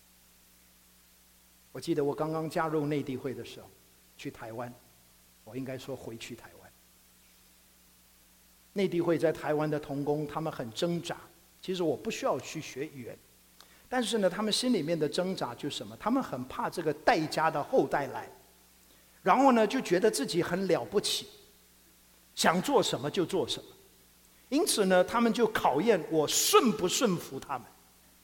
我记得我刚刚加入内地会的时候，去台湾，我应该说回去台湾。内地会在台湾的同工，他们很挣扎。其实我不需要去学语言，但是呢，他们心里面的挣扎就是什么？他们很怕这个代家的后代来，然后呢，就觉得自己很了不起，想做什么就做什么。因此呢，他们就考验我顺不顺服他们。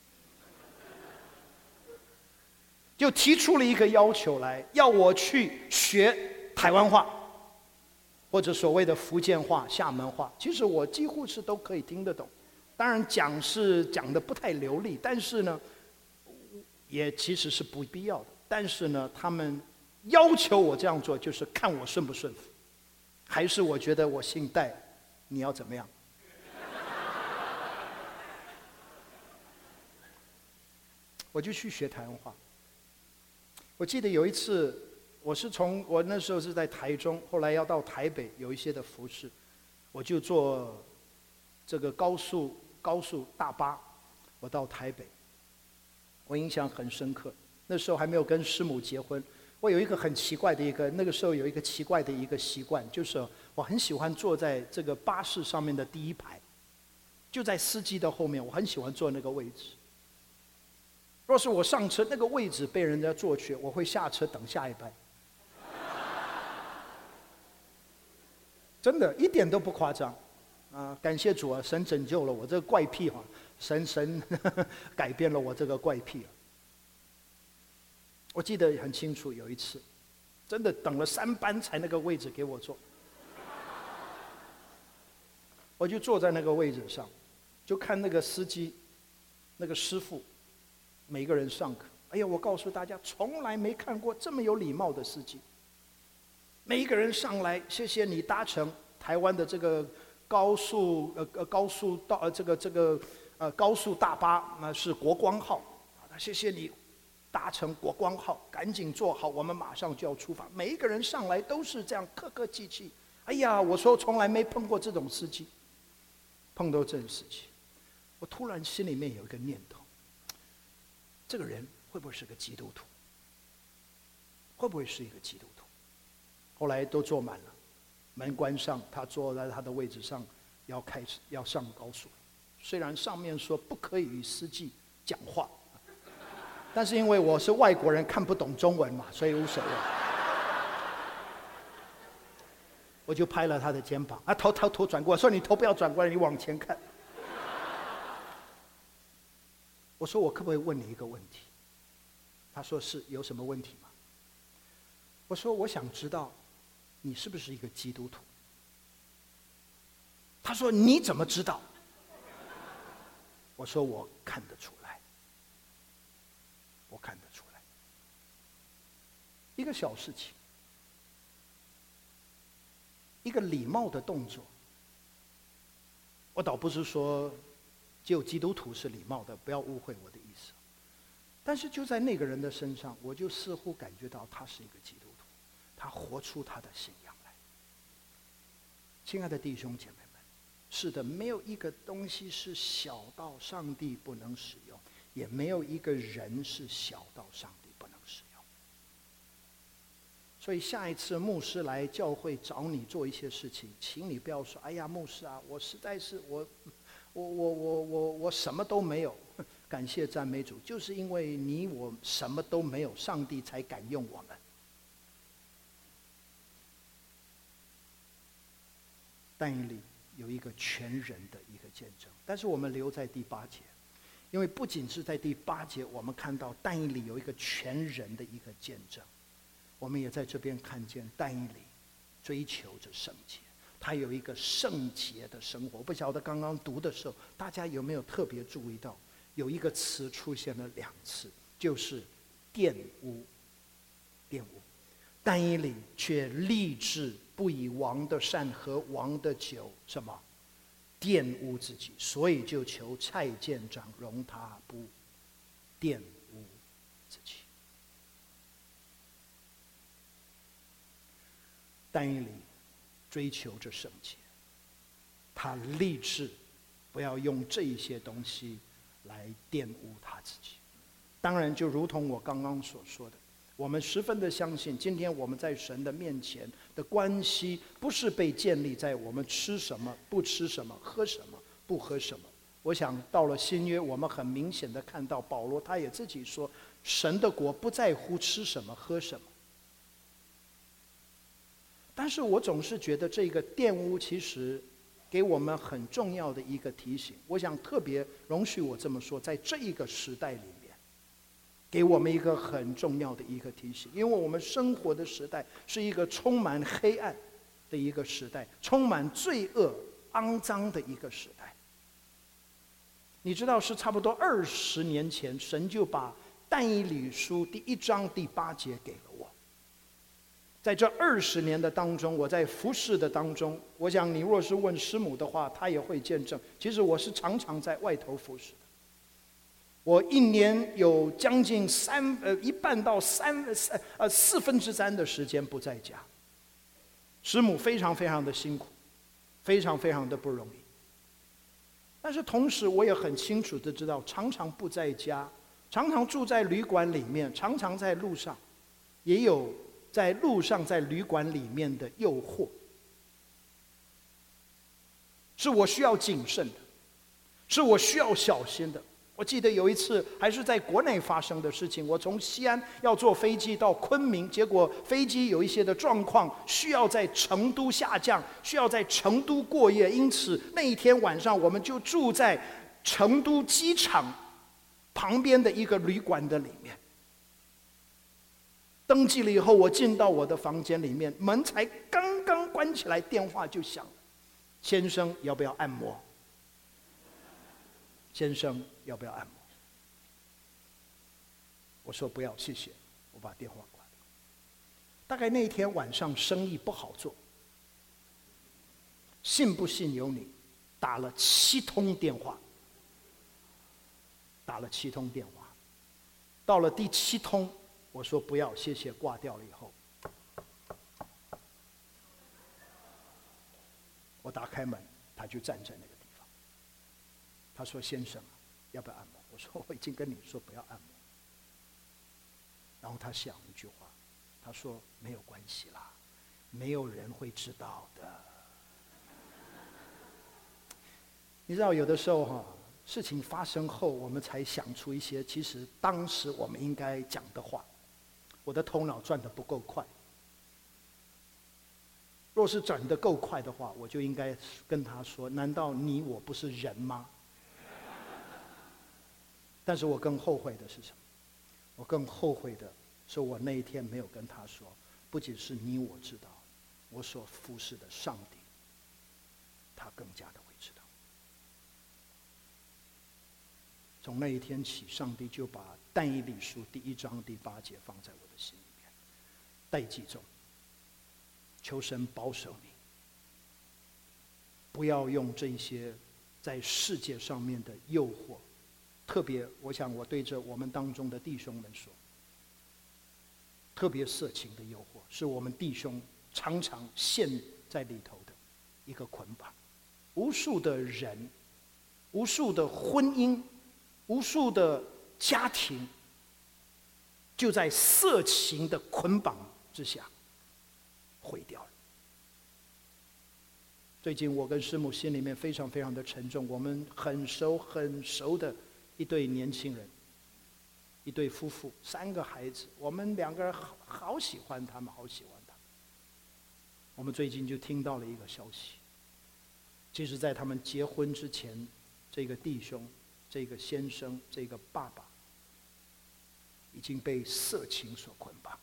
就提出了一个要求来，要我去学台湾话，或者所谓的福建话、厦门话。其实我几乎是都可以听得懂， 当然讲是讲的不太流利，但是呢，也其实是不必要的。但是呢，他们要求我这样做，就是看我顺不顺服，还是我觉得我姓戴，你要怎么样？我就去学台湾话。我记得有一次，我是从我那时候是在台中，后来要到台北有一些的服事，我就坐这个高速高速大巴，我到台北，我印象很深刻。那时候还没有跟师母结婚，我有一个很奇怪的一个，那个时候有一个奇怪的一个习惯，就是我很喜欢坐在这个巴士上面的第一排，就在司机的后面，我很喜欢坐那个位置。若是我上车，那个位置被人家坐去，我会下车等下一班。真的，一点都不夸张，啊！感谢主啊，神拯救了我这个怪癖哈，神神呵呵改变了我这个怪癖。我记得很清楚，有一次，真的等了三班才那个位置给我坐，我就坐在那个位置上，就看那个司机，那个师傅。每个人上课，哎呀，我告诉大家，从来没看过这么有礼貌的司机。每一个人上来，谢谢你搭乘台湾的这个高速呃呃高速道呃这个这个呃高速大巴，那是国光号，谢谢你搭乘国光号，赶紧坐好，我们马上就要出发。每一个人上来都是这样客客气气。哎呀，我说从来没碰过这种司机，碰到这种司机，我突然心里面有一个念头。这个人会不会是个基督徒？会不会是一个基督徒？后来都坐满了，门关上，他坐在他的位置上，要开始要上高速。虽然上面说不可以与司机讲话，但是因为我是外国人，看不懂中文嘛，所以无所谓。我就拍了他的肩膀，啊，头头头转过来，说你头不要转过来，你往前看。我说我可不可以问你一个问题？他说是，有什么问题吗？我说我想知道你是不是一个基督徒。他说你怎么知道？我说我看得出来，我看得出来。一个小事情，一个礼貌的动作，我倒不是说只有基督徒是礼貌的，不要误会我的意思。但是就在那个人的身上，我就似乎感觉到他是一个基督徒，他活出他的信仰来。亲爱的弟兄姐妹们，是的，没有一个东西是小到上帝不能使用，也没有一个人是小到上帝不能使用。所以下一次牧师来教会找你做一些事情，请你不要说：“哎呀，牧师啊，我实在是我。”我我我我我什么都没有，感谢赞美主，就是因为你我什么都没有，上帝才敢用我们。但以理有一个全人的一个见证，但是我们留在第八节，因为不仅是在第八节，我们看到但以理有一个全人的一个见证，我们也在这边看见但以理追求着圣洁。他有一个圣洁的生活。我不晓得刚刚读的时候，大家有没有特别注意到，有一个词出现了两次，就是玷污。玷污。但以理却立志不以王的善和王的酒什么玷污自己，所以就求蔡监长容他不玷污自己。但以理追求着圣洁，他立志不要用这一些东西来玷污他自己。当然，就如同我刚刚所说的，我们十分的相信，今天我们在神的面前的关系，不是被建立在我们吃什么、不吃什么、喝什么、不喝什么。我想到了新约，我们很明显的看到保罗他也自己说，神的国不在乎吃什么、喝什么。但是我总是觉得这个玷污其实给我们很重要的一个提醒。我想特别容许我这么说，在这一个时代里面，给我们一个很重要的一个提醒，因为我们生活的时代是一个充满黑暗的一个时代，充满罪恶、肮脏的一个时代。 你知道是差不多二十年前，神就把但以理书第一章第八节给了我。在这二十年的当中，我在服侍的当中，我想你若是问师母的话，她也会见证。其实我是常常在外头服侍的。我一年有将近三呃一半到三呃四分之三的时间不在家。师母非常非常的辛苦，非常非常的不容易。但是同时，我也很清楚的知道，常常不在家，常常住在旅馆里面，常常在路上，也有在路上在旅馆里面的诱惑，是我需要谨慎的，是我需要小心的。我记得有一次还是在国内发生的事情，我从西安要坐飞机到昆明，结果飞机有一些的状况，需要在成都下降，需要在成都过夜，因此那一天晚上我们就住在成都机场旁边的一个旅馆的里面。登记了以后，我进到我的房间里面，门才刚刚关起来，电话就响了：先生，要不要按摩？先生，要不要按摩？我说不要，谢谢，我把电话关了。大概那天晚上生意不好做，信不信由你，打了七通电话，打了七通电话，到了第七通，我说不要，谢谢，挂掉了以后，我打开门，他就站在那个。他说：“先生，要不要按摩？”我说：“我已经跟你说不要按摩。”然后他想一句话，他说：“没有关系啦，没有人会知道的。”你知道，有的时候哈，事情发生后，我们才想出一些其实当时我们应该讲的话。我的头脑转得不够快，若是转得够快的话，我就应该跟他说：“难道你我不是人吗？”但是我更后悔的是什么？我更后悔的是我那一天没有跟他说，不仅是你我知道，我所服侍的上帝，他更加的会知道。从那一天起，上帝就把但以理书第一章第八节放在我的心里面，待记中。求神保守你，不要用这些在世界上面的诱惑。特别，我想我对着我们当中的弟兄们说，特别色情的诱惑，是我们弟兄常常陷在里头的一个捆绑。无数的人，无数的婚姻，无数的家庭，就在色情的捆绑之下毁掉了。最近我跟师母心里面非常非常的沉重，我们很熟很熟的一对年轻人，一对夫妇，三个孩子，我们两个人好好喜欢他们，好喜欢他们。我们最近就听到了一个消息，其实在他们结婚之前，这个弟兄、这个先生、这个爸爸，已经被色情所捆绑。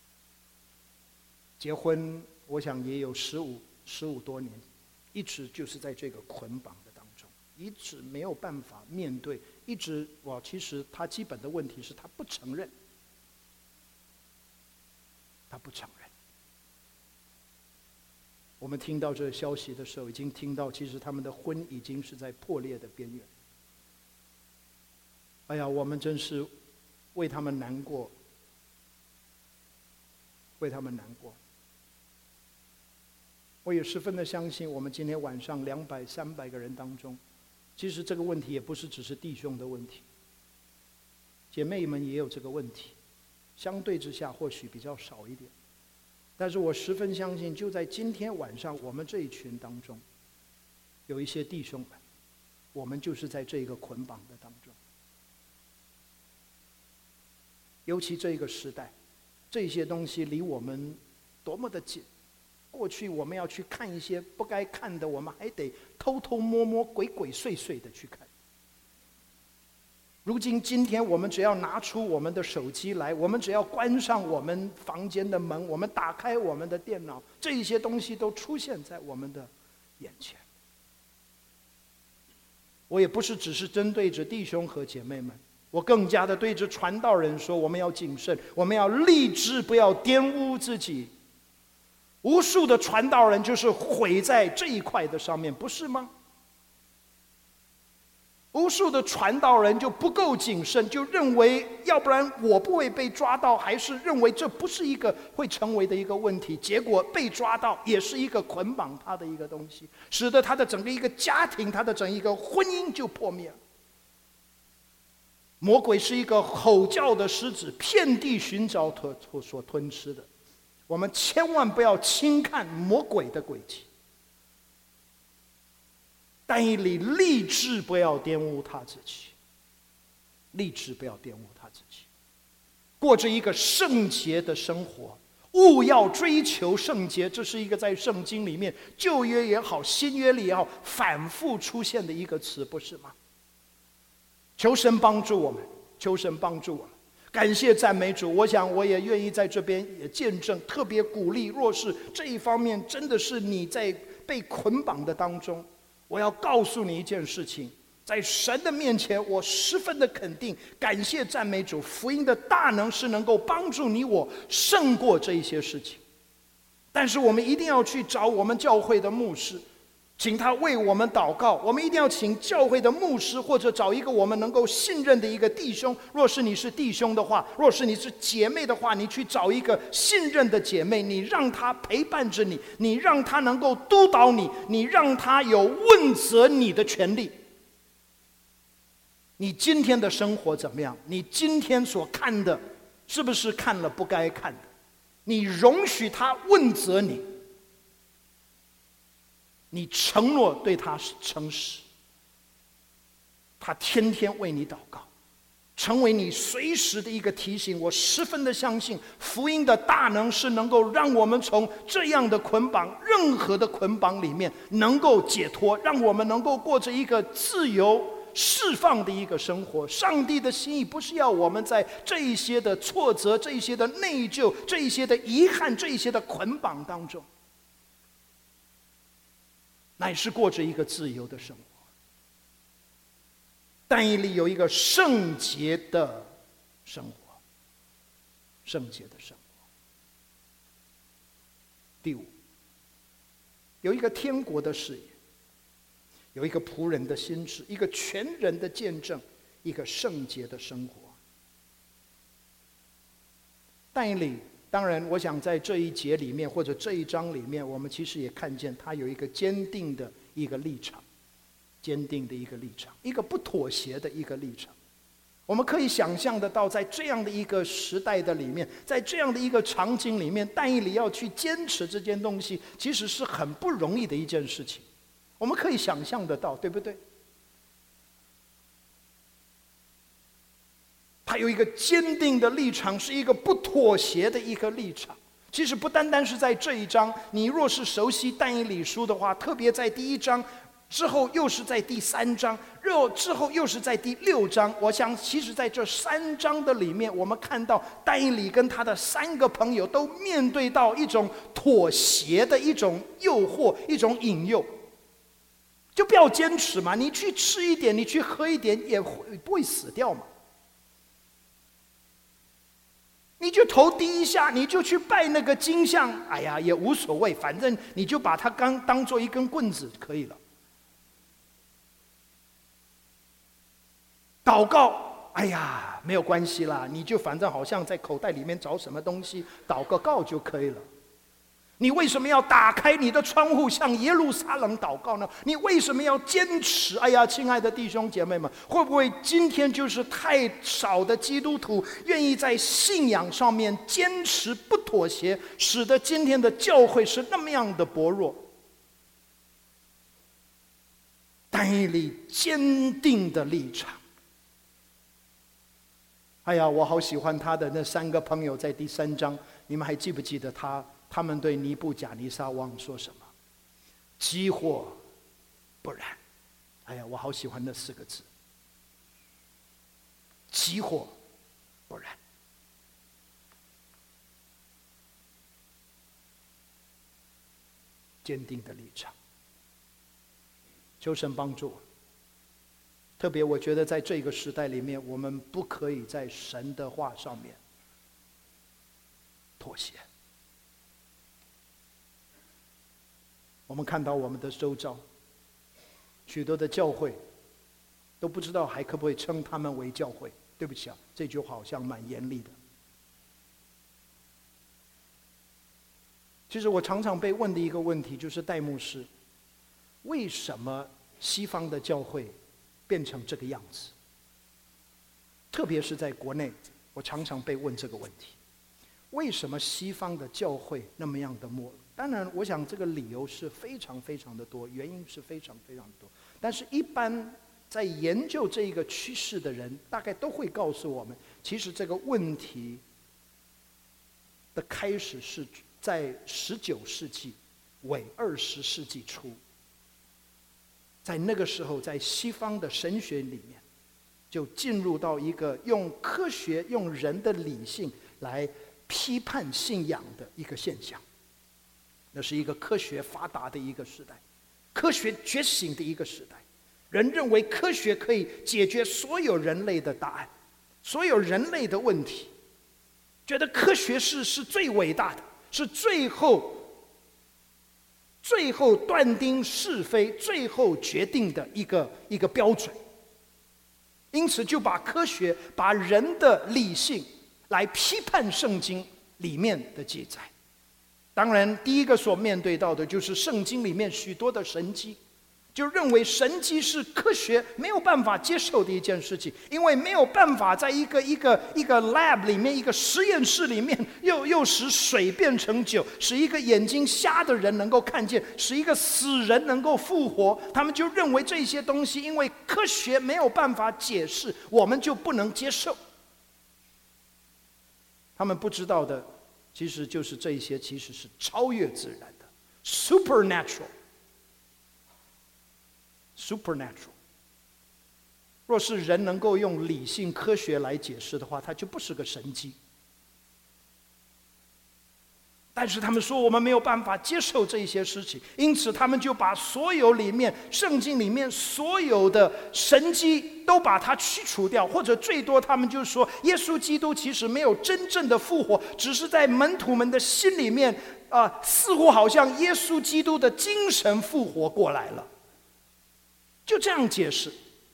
结婚，我想也有十五十五多年，一直就是在这个捆绑的当中，一直没有办法面对。一直，我其实他基本的问题是他不承认，他不承认。我们听到这个消息的时候，已经听到其实他们的婚已经是在破裂的边缘。哎呀，我们真是为他们难过，为他们难过。我也十分的相信，我们今天晚上两百、三百个人当中，其实这个问题也不是只是弟兄的问题，姐妹们也有这个问题，相对之下或许比较少一点。但是我十分相信，就在今天晚上，我们这一群当中，有一些弟兄们，我们就是在这个捆绑的当中。尤其这个时代，这些东西离我们多么的近。过去我们要去看一些不该看的，我们还得偷偷摸摸、鬼鬼祟祟的去看。如今今天我们只要拿出我们的手机来，我们只要关上我们房间的门，我们打开我们的电脑，这些东西都出现在我们的眼前。 我也不是只是针对着弟兄和姐妹们，我更加的对着传道人说，我们要谨慎，我们要立志，不要玷污自己。无数的传道人就是毁在这一块的上面，不是吗？无数的传道人就不够谨慎，就认为要不然我不会被抓到，还是认为这不是一个会成为的一个问题，结果被抓到也是一个捆绑他的一个东西，使得他的整个一个家庭，他的整一个婚姻就破灭了。魔鬼是一个吼叫的狮子，遍地寻找所吞吃的，我们千万不要轻看魔鬼的诡计。但以理立志不要玷污他自己，立志不要玷污他自己，过着一个圣洁的生活，务要追求圣洁，这是一个在圣经里面旧约也好，新约里也好反复出现的一个词，不是吗？求神帮助我们，求神帮助我们。感谢赞美主，我想我也愿意在这边也见证，特别鼓励，若是这一方面真的是你在被捆绑的当中，我要告诉你一件事情，在神的面前我十分的肯定，感谢赞美主，福音的大能是能够帮助你我胜过这一些事情。但是我们一定要去找我们教会的牧师，请他为我们祷告。我们一定要请教会的牧师，或者找一个我们能够信任的一个弟兄，若是你是弟兄的话，若是你是姐妹的话，你去找一个信任的姐妹，你让她陪伴着你，你让她能够督导你，你让她有问责你的权利。你今天的生活怎么样？你今天所看的是不是看了不该看的？你容许她问责你，你承诺对他诚实，他天天为你祷告，成为你随时的一个提醒。我十分的相信福音的大能是能够让我们从这样的捆绑，任何的捆绑里面能够解脱，让我们能够过着一个自由释放的一个生活。上帝的心意不是要我们在这一些的挫折，这一些的内疚，这一些的遗憾，这一些的捆绑当中，乃是过着一个自由的生活。但以理有一个圣洁的生活，圣洁的生活。第五，有一个天国的视野，有一个仆人的心智，一个全人的见证，一个圣洁的生活。但以理当然我想在这一节里面，或者这一章里面，我们其实也看见他有一个坚定的一个立场，坚定的一个立场，一个不妥协的一个立场。我们可以想象得到，在这样的一个时代的里面，在这样的一个场景里面，但以理要去坚持这件东西，其实是很不容易的一件事情。我们可以想象得到，对不对？他有一个坚定的立场，是一个不妥协的一个立场。其实不单单是在这一章，你若是熟悉但以理书的话，特别在第一章之后，又是在第三章，之后又是在第六章。我想其实在这三章的里面，我们看到但以理跟他的三个朋友都面对到一种妥协的一种诱惑，一种引诱。就不要坚持嘛，你去吃一点，你去喝一点，也不会死掉嘛。你就头低一下，你就去拜那个金像，哎呀也无所谓，反正你就把它当当做一根棍子可以了。祷告，哎呀没有关系啦，你就反正好像在口袋里面找什么东西，祷个告就可以了。你为什么要打开你的窗户向耶路撒冷祷告呢？你为什么要坚持？哎呀，亲爱的弟兄姐妹们，会不会今天就是太少的基督徒愿意在信仰上面坚持不妥协，使得今天的教会是那么样的薄弱？但以理坚定的立场。哎呀，我好喜欢他的那三个朋友，在第三章，你们还记不记得他？他们对尼布甲尼撒王说什么？激或不然。哎呀，我好喜欢那四个字。激或不然。坚定的立场。求神帮助我， 特别我觉得在这个时代里面，我们不可以在神的话上面妥协。我们看到我们的周遭，许多的教会都不知道还可不可以称他们为教会。对不起啊，这句话好像蛮严厉的。其实我常常被问的一个问题就是，戴牧师，为什么西方的教会变成这个样子？特别是在国内，我常常被问这个问题：为什么西方的教会那么样的没落？当然，我想这个理由是非常非常的多，原因是非常非常的多。但是，一般在研究这一个趋势的人，大概都会告诉我们，其实这个问题的开始是在十九世纪尾二十世纪初。在那个时候，在西方的神学里面，就进入到一个用科学、用人的理性来批判信仰的一个现象。那是一个科学发达的一个时代，科学觉醒的一个时代。人认为科学可以解决所有人类的答案，所有人类的问题，觉得科学是是最伟大的，是最后最后断定是非、最后决定的一个一个标准。因此，就把科学、把人的理性来批判圣经里面的记载。当然，第一个所面对到的就是圣经里面许多的神迹。就认为神迹是科学没有办法接受的一件事情，因为没有办法在一个一个一个 lab 里面，一个实验室里面，又又使水变成酒，使一个眼睛瞎的人能够看见，使一个死人能够复活。他们就认为这些东西，因为科学没有办法解释，我们就不能接受。他们不知道的，其实就是这一些其实是超越自然的 supernatural。Supernatural， 若是人能够用理性科学来解释的话，它就不是个神迹。但是他们说我们没有办法接受这些事情，因此他们就把所有里面圣经里面所有的神迹都把它去除掉，或者最多他们就说耶稣基督其实没有真正的复活，只是在门徒们的心里面啊、呃，似乎好像耶稣基督的精神复活过来了。就这样解释。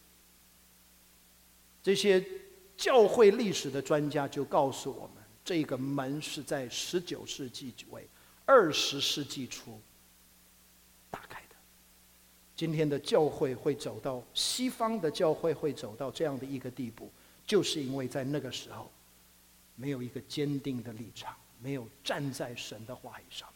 这些教会历史的专家就告诉我们，这个门是在十九世纪尾、二十世纪初打开的。今天的教会会走到西方的教会会走到这样的一个地步，就是因为在那个时候没有一个坚定的立场，没有站在神的话语上面。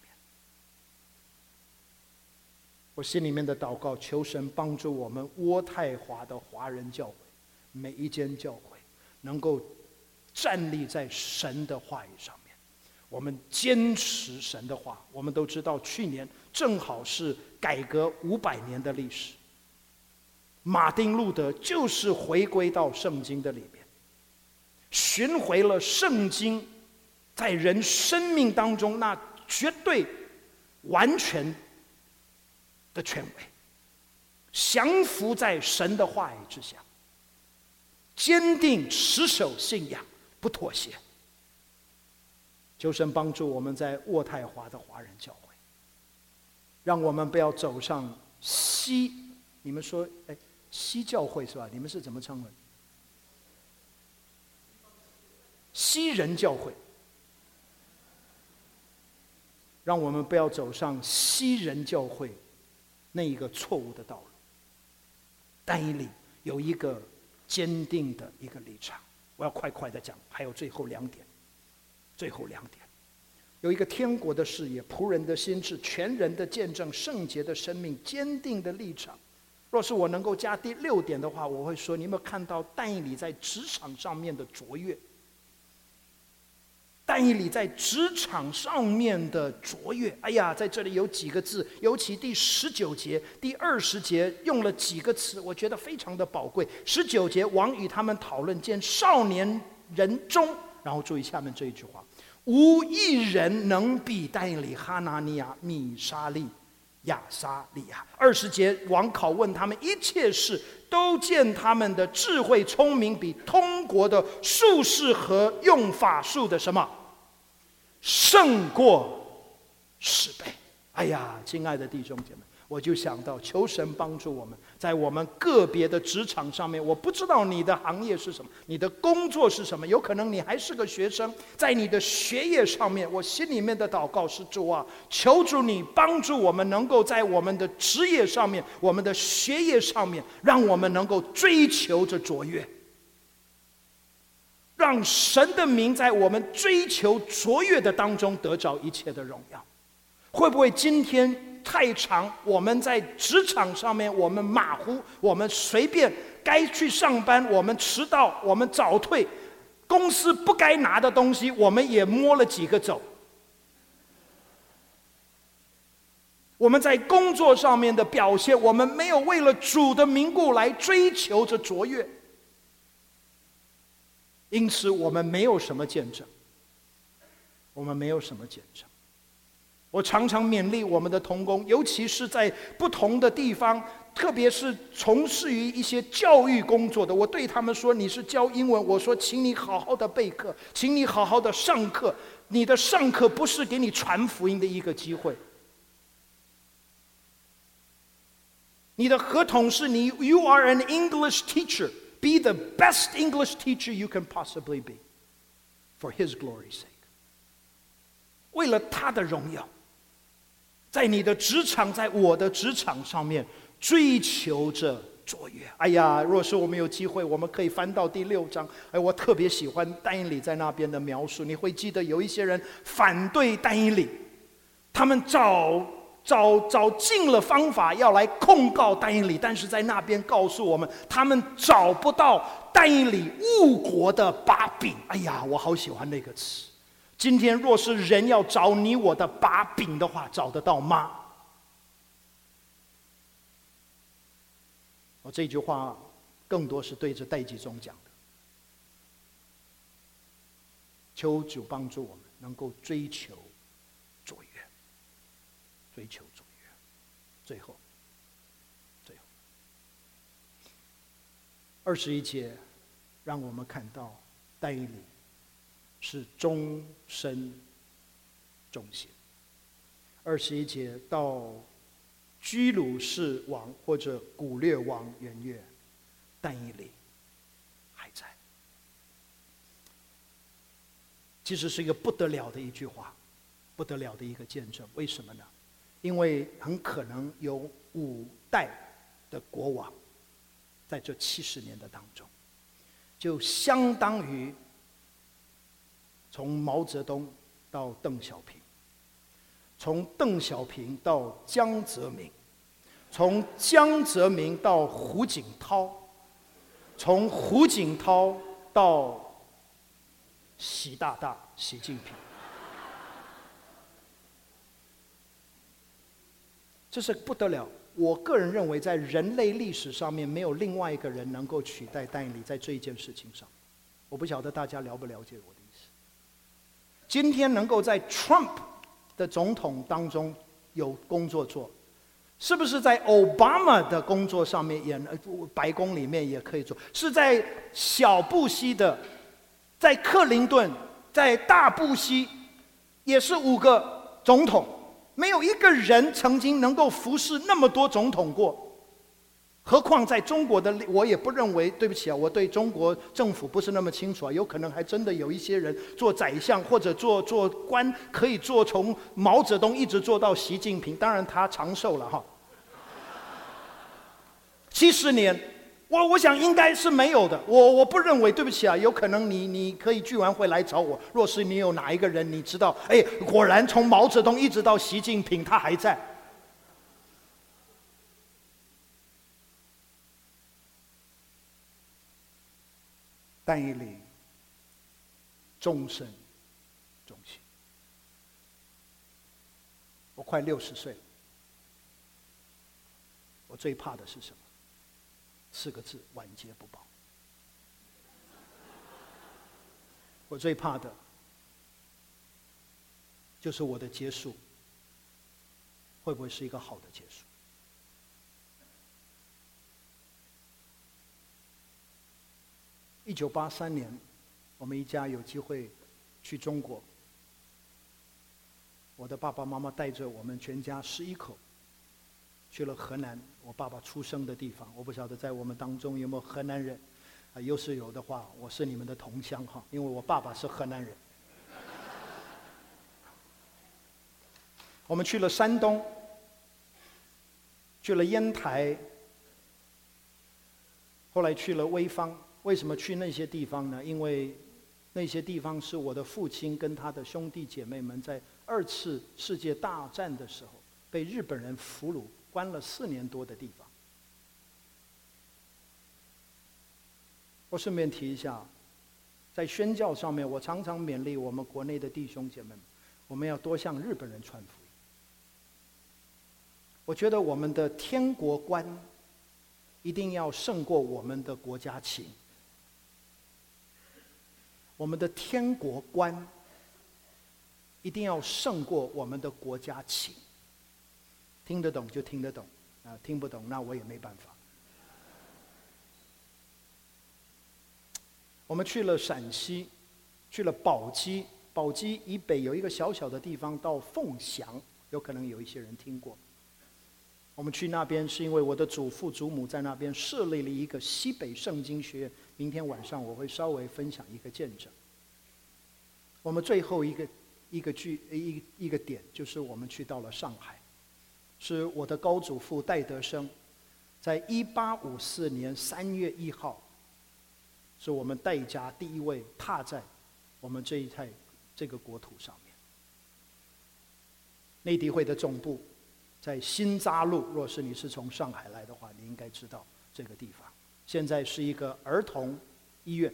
我心里面的祷告，求神帮助我们渥太华的华人教会，每一间教会能够站立在神的话语上面，我们坚持神的话。我们都知道，去年正好是改革五百年的历史，马丁路德就是回归到圣经的里面，寻回了圣经在人生命当中那绝对完全的权威，降服在神的话语之下，坚定持守信仰，不妥协。求神帮助我们在渥太华的华人教会，让我们不要走上西，你们说，哎，西教会是吧？你们是怎么称为？西人教会。让我们不要走上西人教会那一个错误的道路。但以理有一个坚定的一个立场，我要快快的讲，还有最后两点。最后两点，有一个天国的视野，仆人的心智，全人的见证，圣洁的生命，坚定的立场。若是我能够加第六点的话，我会说，你有没有看到但以理在职场上面的卓越？但以理在职场上面的卓越，哎呀，在这里有几个字，尤其第十九节、第二十节用了几个词，我觉得非常的宝贵。十九节，王与他们讨论，见少年人中，然后注意下面这一句话：无一人能比但以理、哈拿尼亚、米沙利亚撒利亚。二十节，王拷问他们一切事，都见他们的智慧聪明比通国的术士和用法术的什么胜过十倍。哎呀，亲爱的弟兄姐妹，我就想到求神帮助我们，在我们个别的职场上面，我不知道你的行业是什么，你的工作是什么，有可能你还是个学生，在你的学业上面，我心里面的祷告是主啊，求主你帮助我们能够在我们的职业上面，我们的学业上面，让我们能够追求着卓越，让神的名在我们追求卓越的当中得着一切的荣耀。会不会今天太长，我们在职场上面我们马虎，我们随便该去上班我们迟到，我们早退，公司不该拿的东西我们也摸了几个走，我们在工作上面的表现，我们没有为了主的名故来追求着卓越，因此我们没有什么见证，我们没有什么见证。我常常勉励我们的同工，尤其是在不同的地方，特别是从事于一些教育工作的，我对他们说，你是教英文，我说请你好好的备课，请你好好的上课，你的上课不是给你传福音的一个机会，你的合同是你 You are an English teacher, be the best English teacher you can possibly be for His glory's sake， 为了他的荣耀，在你的职场，在我的职场上面追求着卓越。哎呀，若是我们有机会，我们可以翻到第六章。哎，我特别喜欢但以理在那边的描述。你会记得有一些人反对但以理，他们找找找尽了方法要来控告但以理，但是在那边告诉我们，他们找不到但以理误国的把柄。哎呀，我好喜欢那个词。今天若是人要找你我的把柄的话，找得到吗？我这句话更多是对着戴季忠讲的。求主帮助我们能够追求卓越，追求卓越。最后，最后，二十一节让我们看到但以理是终身忠心。二十一节到居鲁士王或者古列王元月，但以理还在。其实是一个不得了的一句话，不得了的一个见证。为什么呢？因为很可能有五代的国王在这七十年的当中，就相当于从毛泽东到邓小平，从邓小平到江泽民，从江泽民到胡锦涛，从胡锦涛到习大大习近平，这是不得了。我个人认为，在人类历史上面，没有另外一个人能够取代但以理在这一件事情上。我不晓得大家了不了解我的意思。今天能够在 Trump 的总统当中有工作做，是不是在 Obama 的工作上面也白宫里面也可以做？是在小布希的，在克林顿，在大布希，也是五个总统，没有一个人曾经能够服侍那么多总统过。何况在中国的，我也不认为，对不起啊，我对中国政府不是那么清楚啊，有可能还真的有一些人做宰相或者做做官，可以做从毛泽东一直做到习近平，当然他长寿了哈。七十年，我我想应该是没有的，我我不认为，对不起啊，有可能你你可以聚完会来找我，若是你有哪一个人你知道，哎，果然从毛泽东一直到习近平他还在。但以理终身忠心。我快六十岁了，我最怕的是什么？四个字：晚节不保。我最怕的就是我的结束会不会是一个好的结束？一九八三年，我们一家有机会去中国，我的爸爸妈妈带着我们全家十一口去了河南，我爸爸出生的地方。我不晓得在我们当中有没有河南人，啊，要是有的话，我是你们的同乡哈，因为我爸爸是河南人。我们去了山东，去了烟台，后来去了潍坊。为什么去那些地方呢？因为那些地方是我的父亲跟他的兄弟姐妹们在二次世界大战的时候被日本人俘虏关了四年多的地方。我顺便提一下，在宣教上面，我常常勉励我们国内的弟兄姐妹们，我们要多向日本人传福音。我觉得我们的天国观一定要胜过我们的国家情。我们的天国观一定要胜过我们的国家情。听得懂就听得懂，啊，听不懂那我也没办法。我们去了陕西，去了宝鸡，宝鸡以北有一个小小的地方到凤翔，有可能有一些人听过。我们去那边是因为我的祖父祖母在那边设立了一个西北圣经学院，明天晚上我会稍微分享一个见证。我们最后一个一个剧一一个点就是我们去到了上海，是我的高祖父戴德生，在一八五四年三月一号，是我们戴家第一位踏在我们这一块这个国土上面。内地会的总部在新扎路，若是你是从上海来的话，你应该知道这个地方。现在是一个儿童医院，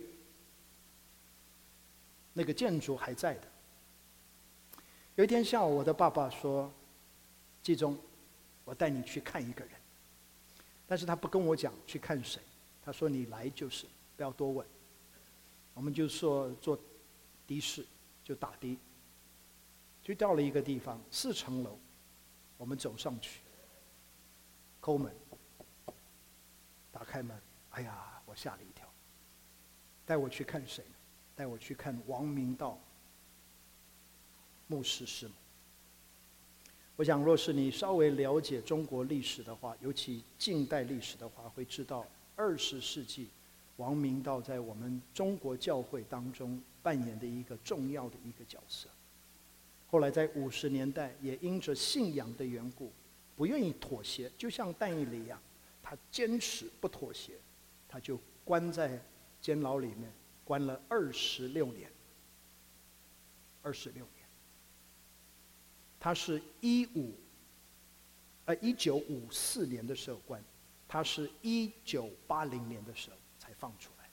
那个建筑还在的。有一天下午，我的爸爸说：“季中，我带你去看一个人。”但是他不跟我讲去看谁，他说：“你来就是，不要多问。”我们就说坐的士，就打的，就到了一个地方，四层楼。我们走上去，叩门，打开门，哎呀，我吓了一跳。带我去看谁？带我去看王明道牧师师母。我想，若是你稍微了解中国历史的话，尤其近代历史的话，会知道二十世纪王明道在我们中国教会当中扮演的一个重要的一个角色。后来在五十年代，也因着信仰的缘故，不愿意妥协，就像但以理一样，他坚持不妥协，他就关在监牢里面，关了二十六年。二十六年。他是一五，呃一九五四年的时候关，他是一九八零年的时候才放出来。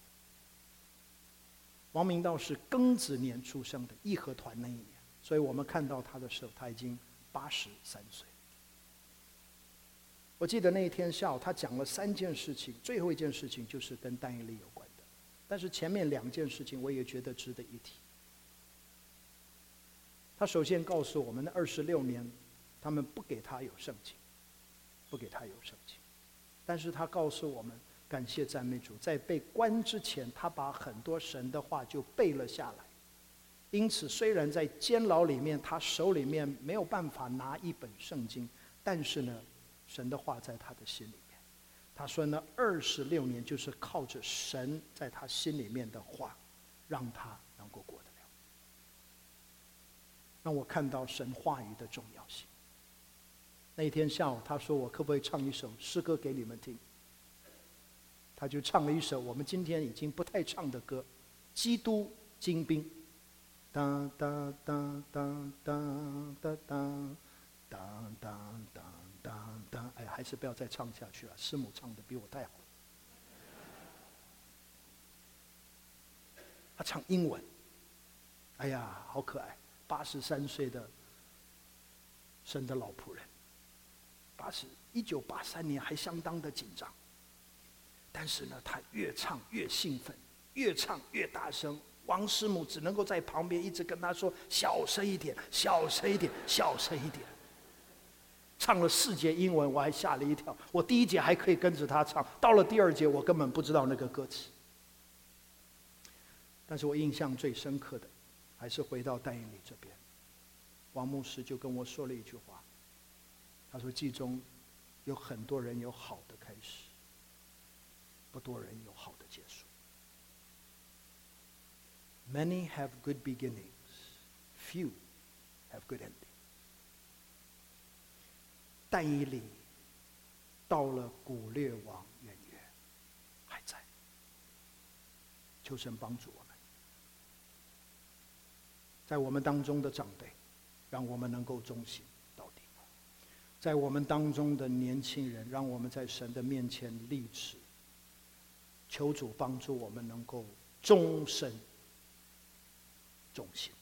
王明道是庚子年出生的，义和团那一年。所以我们看到他的时候，他已经八十三岁。我记得那一天下午，他讲了三件事情，最后一件事情就是跟但以理有关的，但是前面两件事情我也觉得值得一提。他首先告诉我们，那二十六年，他们不给他有圣经，不给他有圣经，但是他告诉我们，感谢赞美主，在被关之前，他把很多神的话就背了下来。因此，虽然在监牢里面，他手里面没有办法拿一本圣经，但是呢，神的话在他的心里面。他说呢，二十六年就是靠着神在他心里面的话，让他能够过得了。让我看到神话语的重要性。那一天下午，他说我可不可以唱一首诗歌给你们听？他就唱了一首我们今天已经不太唱的歌，《基督精兵》。当当当当当当当当当当当，哎，还是不要再唱下去了。师母唱的比我太好。他唱英文，哎呀，好可爱！八十三岁的神的老仆人，八十一九八三年还相当的紧张，但是呢，他越唱越兴奋，越唱越大声。王师母只能够在旁边一直跟他说：“小声一点，小声一点，小声一点。” 唱了四节英文，我还吓了一跳。我第一节还可以跟着他唱，到了第二节我根本不知道那个歌词。但是我印象最深刻的，还是回到但以理这边，王牧师就跟我说了一句话，他说：记中有很多人有好的开始，不多人有好的结束。Many have good beginnings, few have good ending. 但以理到了古列王元月还在，求神帮助我们，在我们当中的长辈，让我们能够忠心到底；在我们当中的年轻人，让我们在神的面前立志，求主帮助我们能够终身忠心。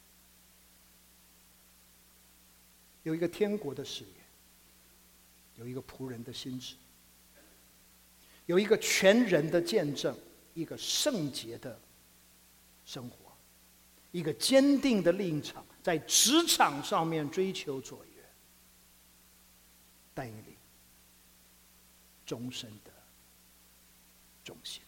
有一个天国的事业，有一个仆人的心志，有一个全人的见证，一个圣洁的生活，一个坚定的立场，在职场上面追求卓越。但以理终身的忠心，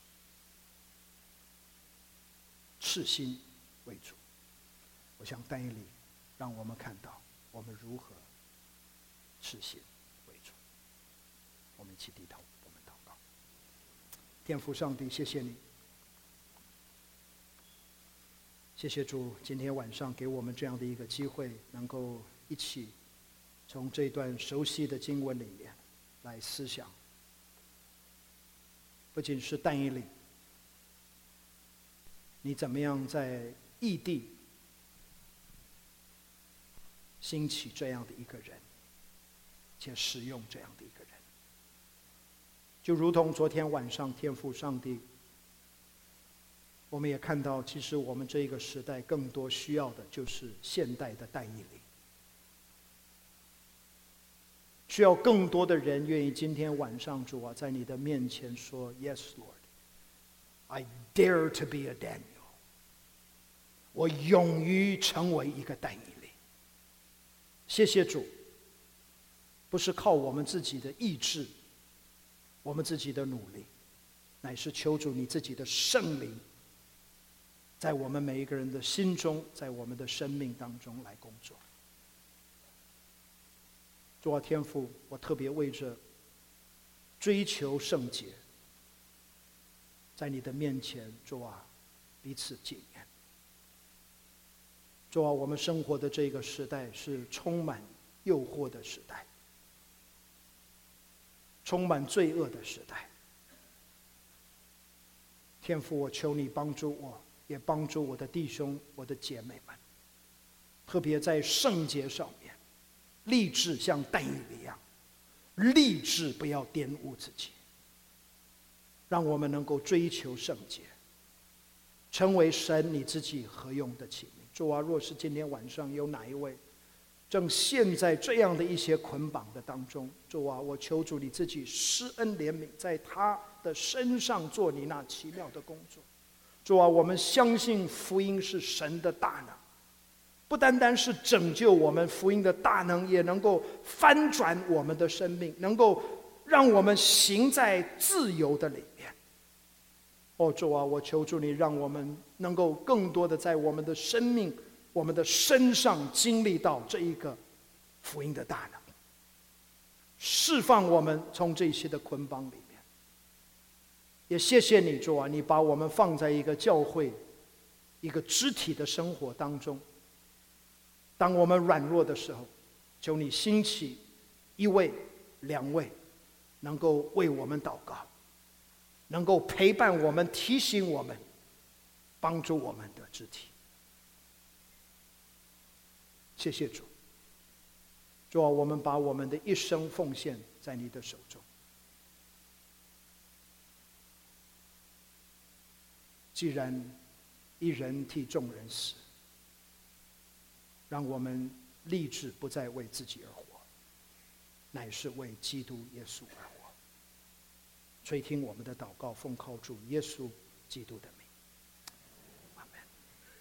赤心为主。我想但以理让我们看到我们如何赤心为主。我们一起低头，我们祷告。天父上帝，谢谢你，谢谢主，今天晚上给我们这样的一个机会，能够一起从这段熟悉的经文里面来思想，不仅是但以理，你怎么样在异地兴起这样的一个人，且使用这样的一个人，就如同昨天晚上天父上帝，我们也看到，其实我们这个时代更多需要的就是现代的但以理，需要更多的人愿意今天晚上主啊，在你的面前说 Yes Lord, I dare to be a Daniel， 我勇于成为一个但以理。谢谢主，不是靠我们自己的意志，我们自己的努力，乃是求主你自己的圣灵，在我们每一个人的心中，在我们的生命当中来工作。主啊，天父，我特别为着追求圣洁，在你的面前，主啊，彼此纪念。主啊，我们生活的这个时代是充满诱惑的时代，充满罪恶的时代。天父，我求你帮助我，也帮助我的弟兄、我的姐妹们，特别在圣洁上面，立志像但以理一样，立志不要玷污自己，让我们能够追求圣洁，成为神你自己合用的器皿。主啊，若是今天晚上有哪一位正陷在这样的一些捆绑的当中，主啊，我求主你自己施恩怜悯，在他的身上做你那奇妙的工作。主啊，我们相信福音是神的大能，不单单是拯救我们，福音的大能也能够翻转我们的生命，能够让我们行在自由的里面。哦，主啊，我求主你让我们能够更多的在我们的生命、我们的身上经历到这一个福音的大能，释放我们从这些的捆绑里面。也谢谢你，主啊，你把我们放在一个教会、一个肢体的生活当中。当我们软弱的时候，求你兴起一位、两位，能够为我们祷告，能够陪伴我们、提醒我们、帮助我们的肢体。谢谢主，主啊，我们把我们的一生奉献在你的手中。既然一人替众人死，让我们立志不再为自己而活，乃是为基督耶稣而活。垂听我们的祷告，奉靠主耶稣基督的名。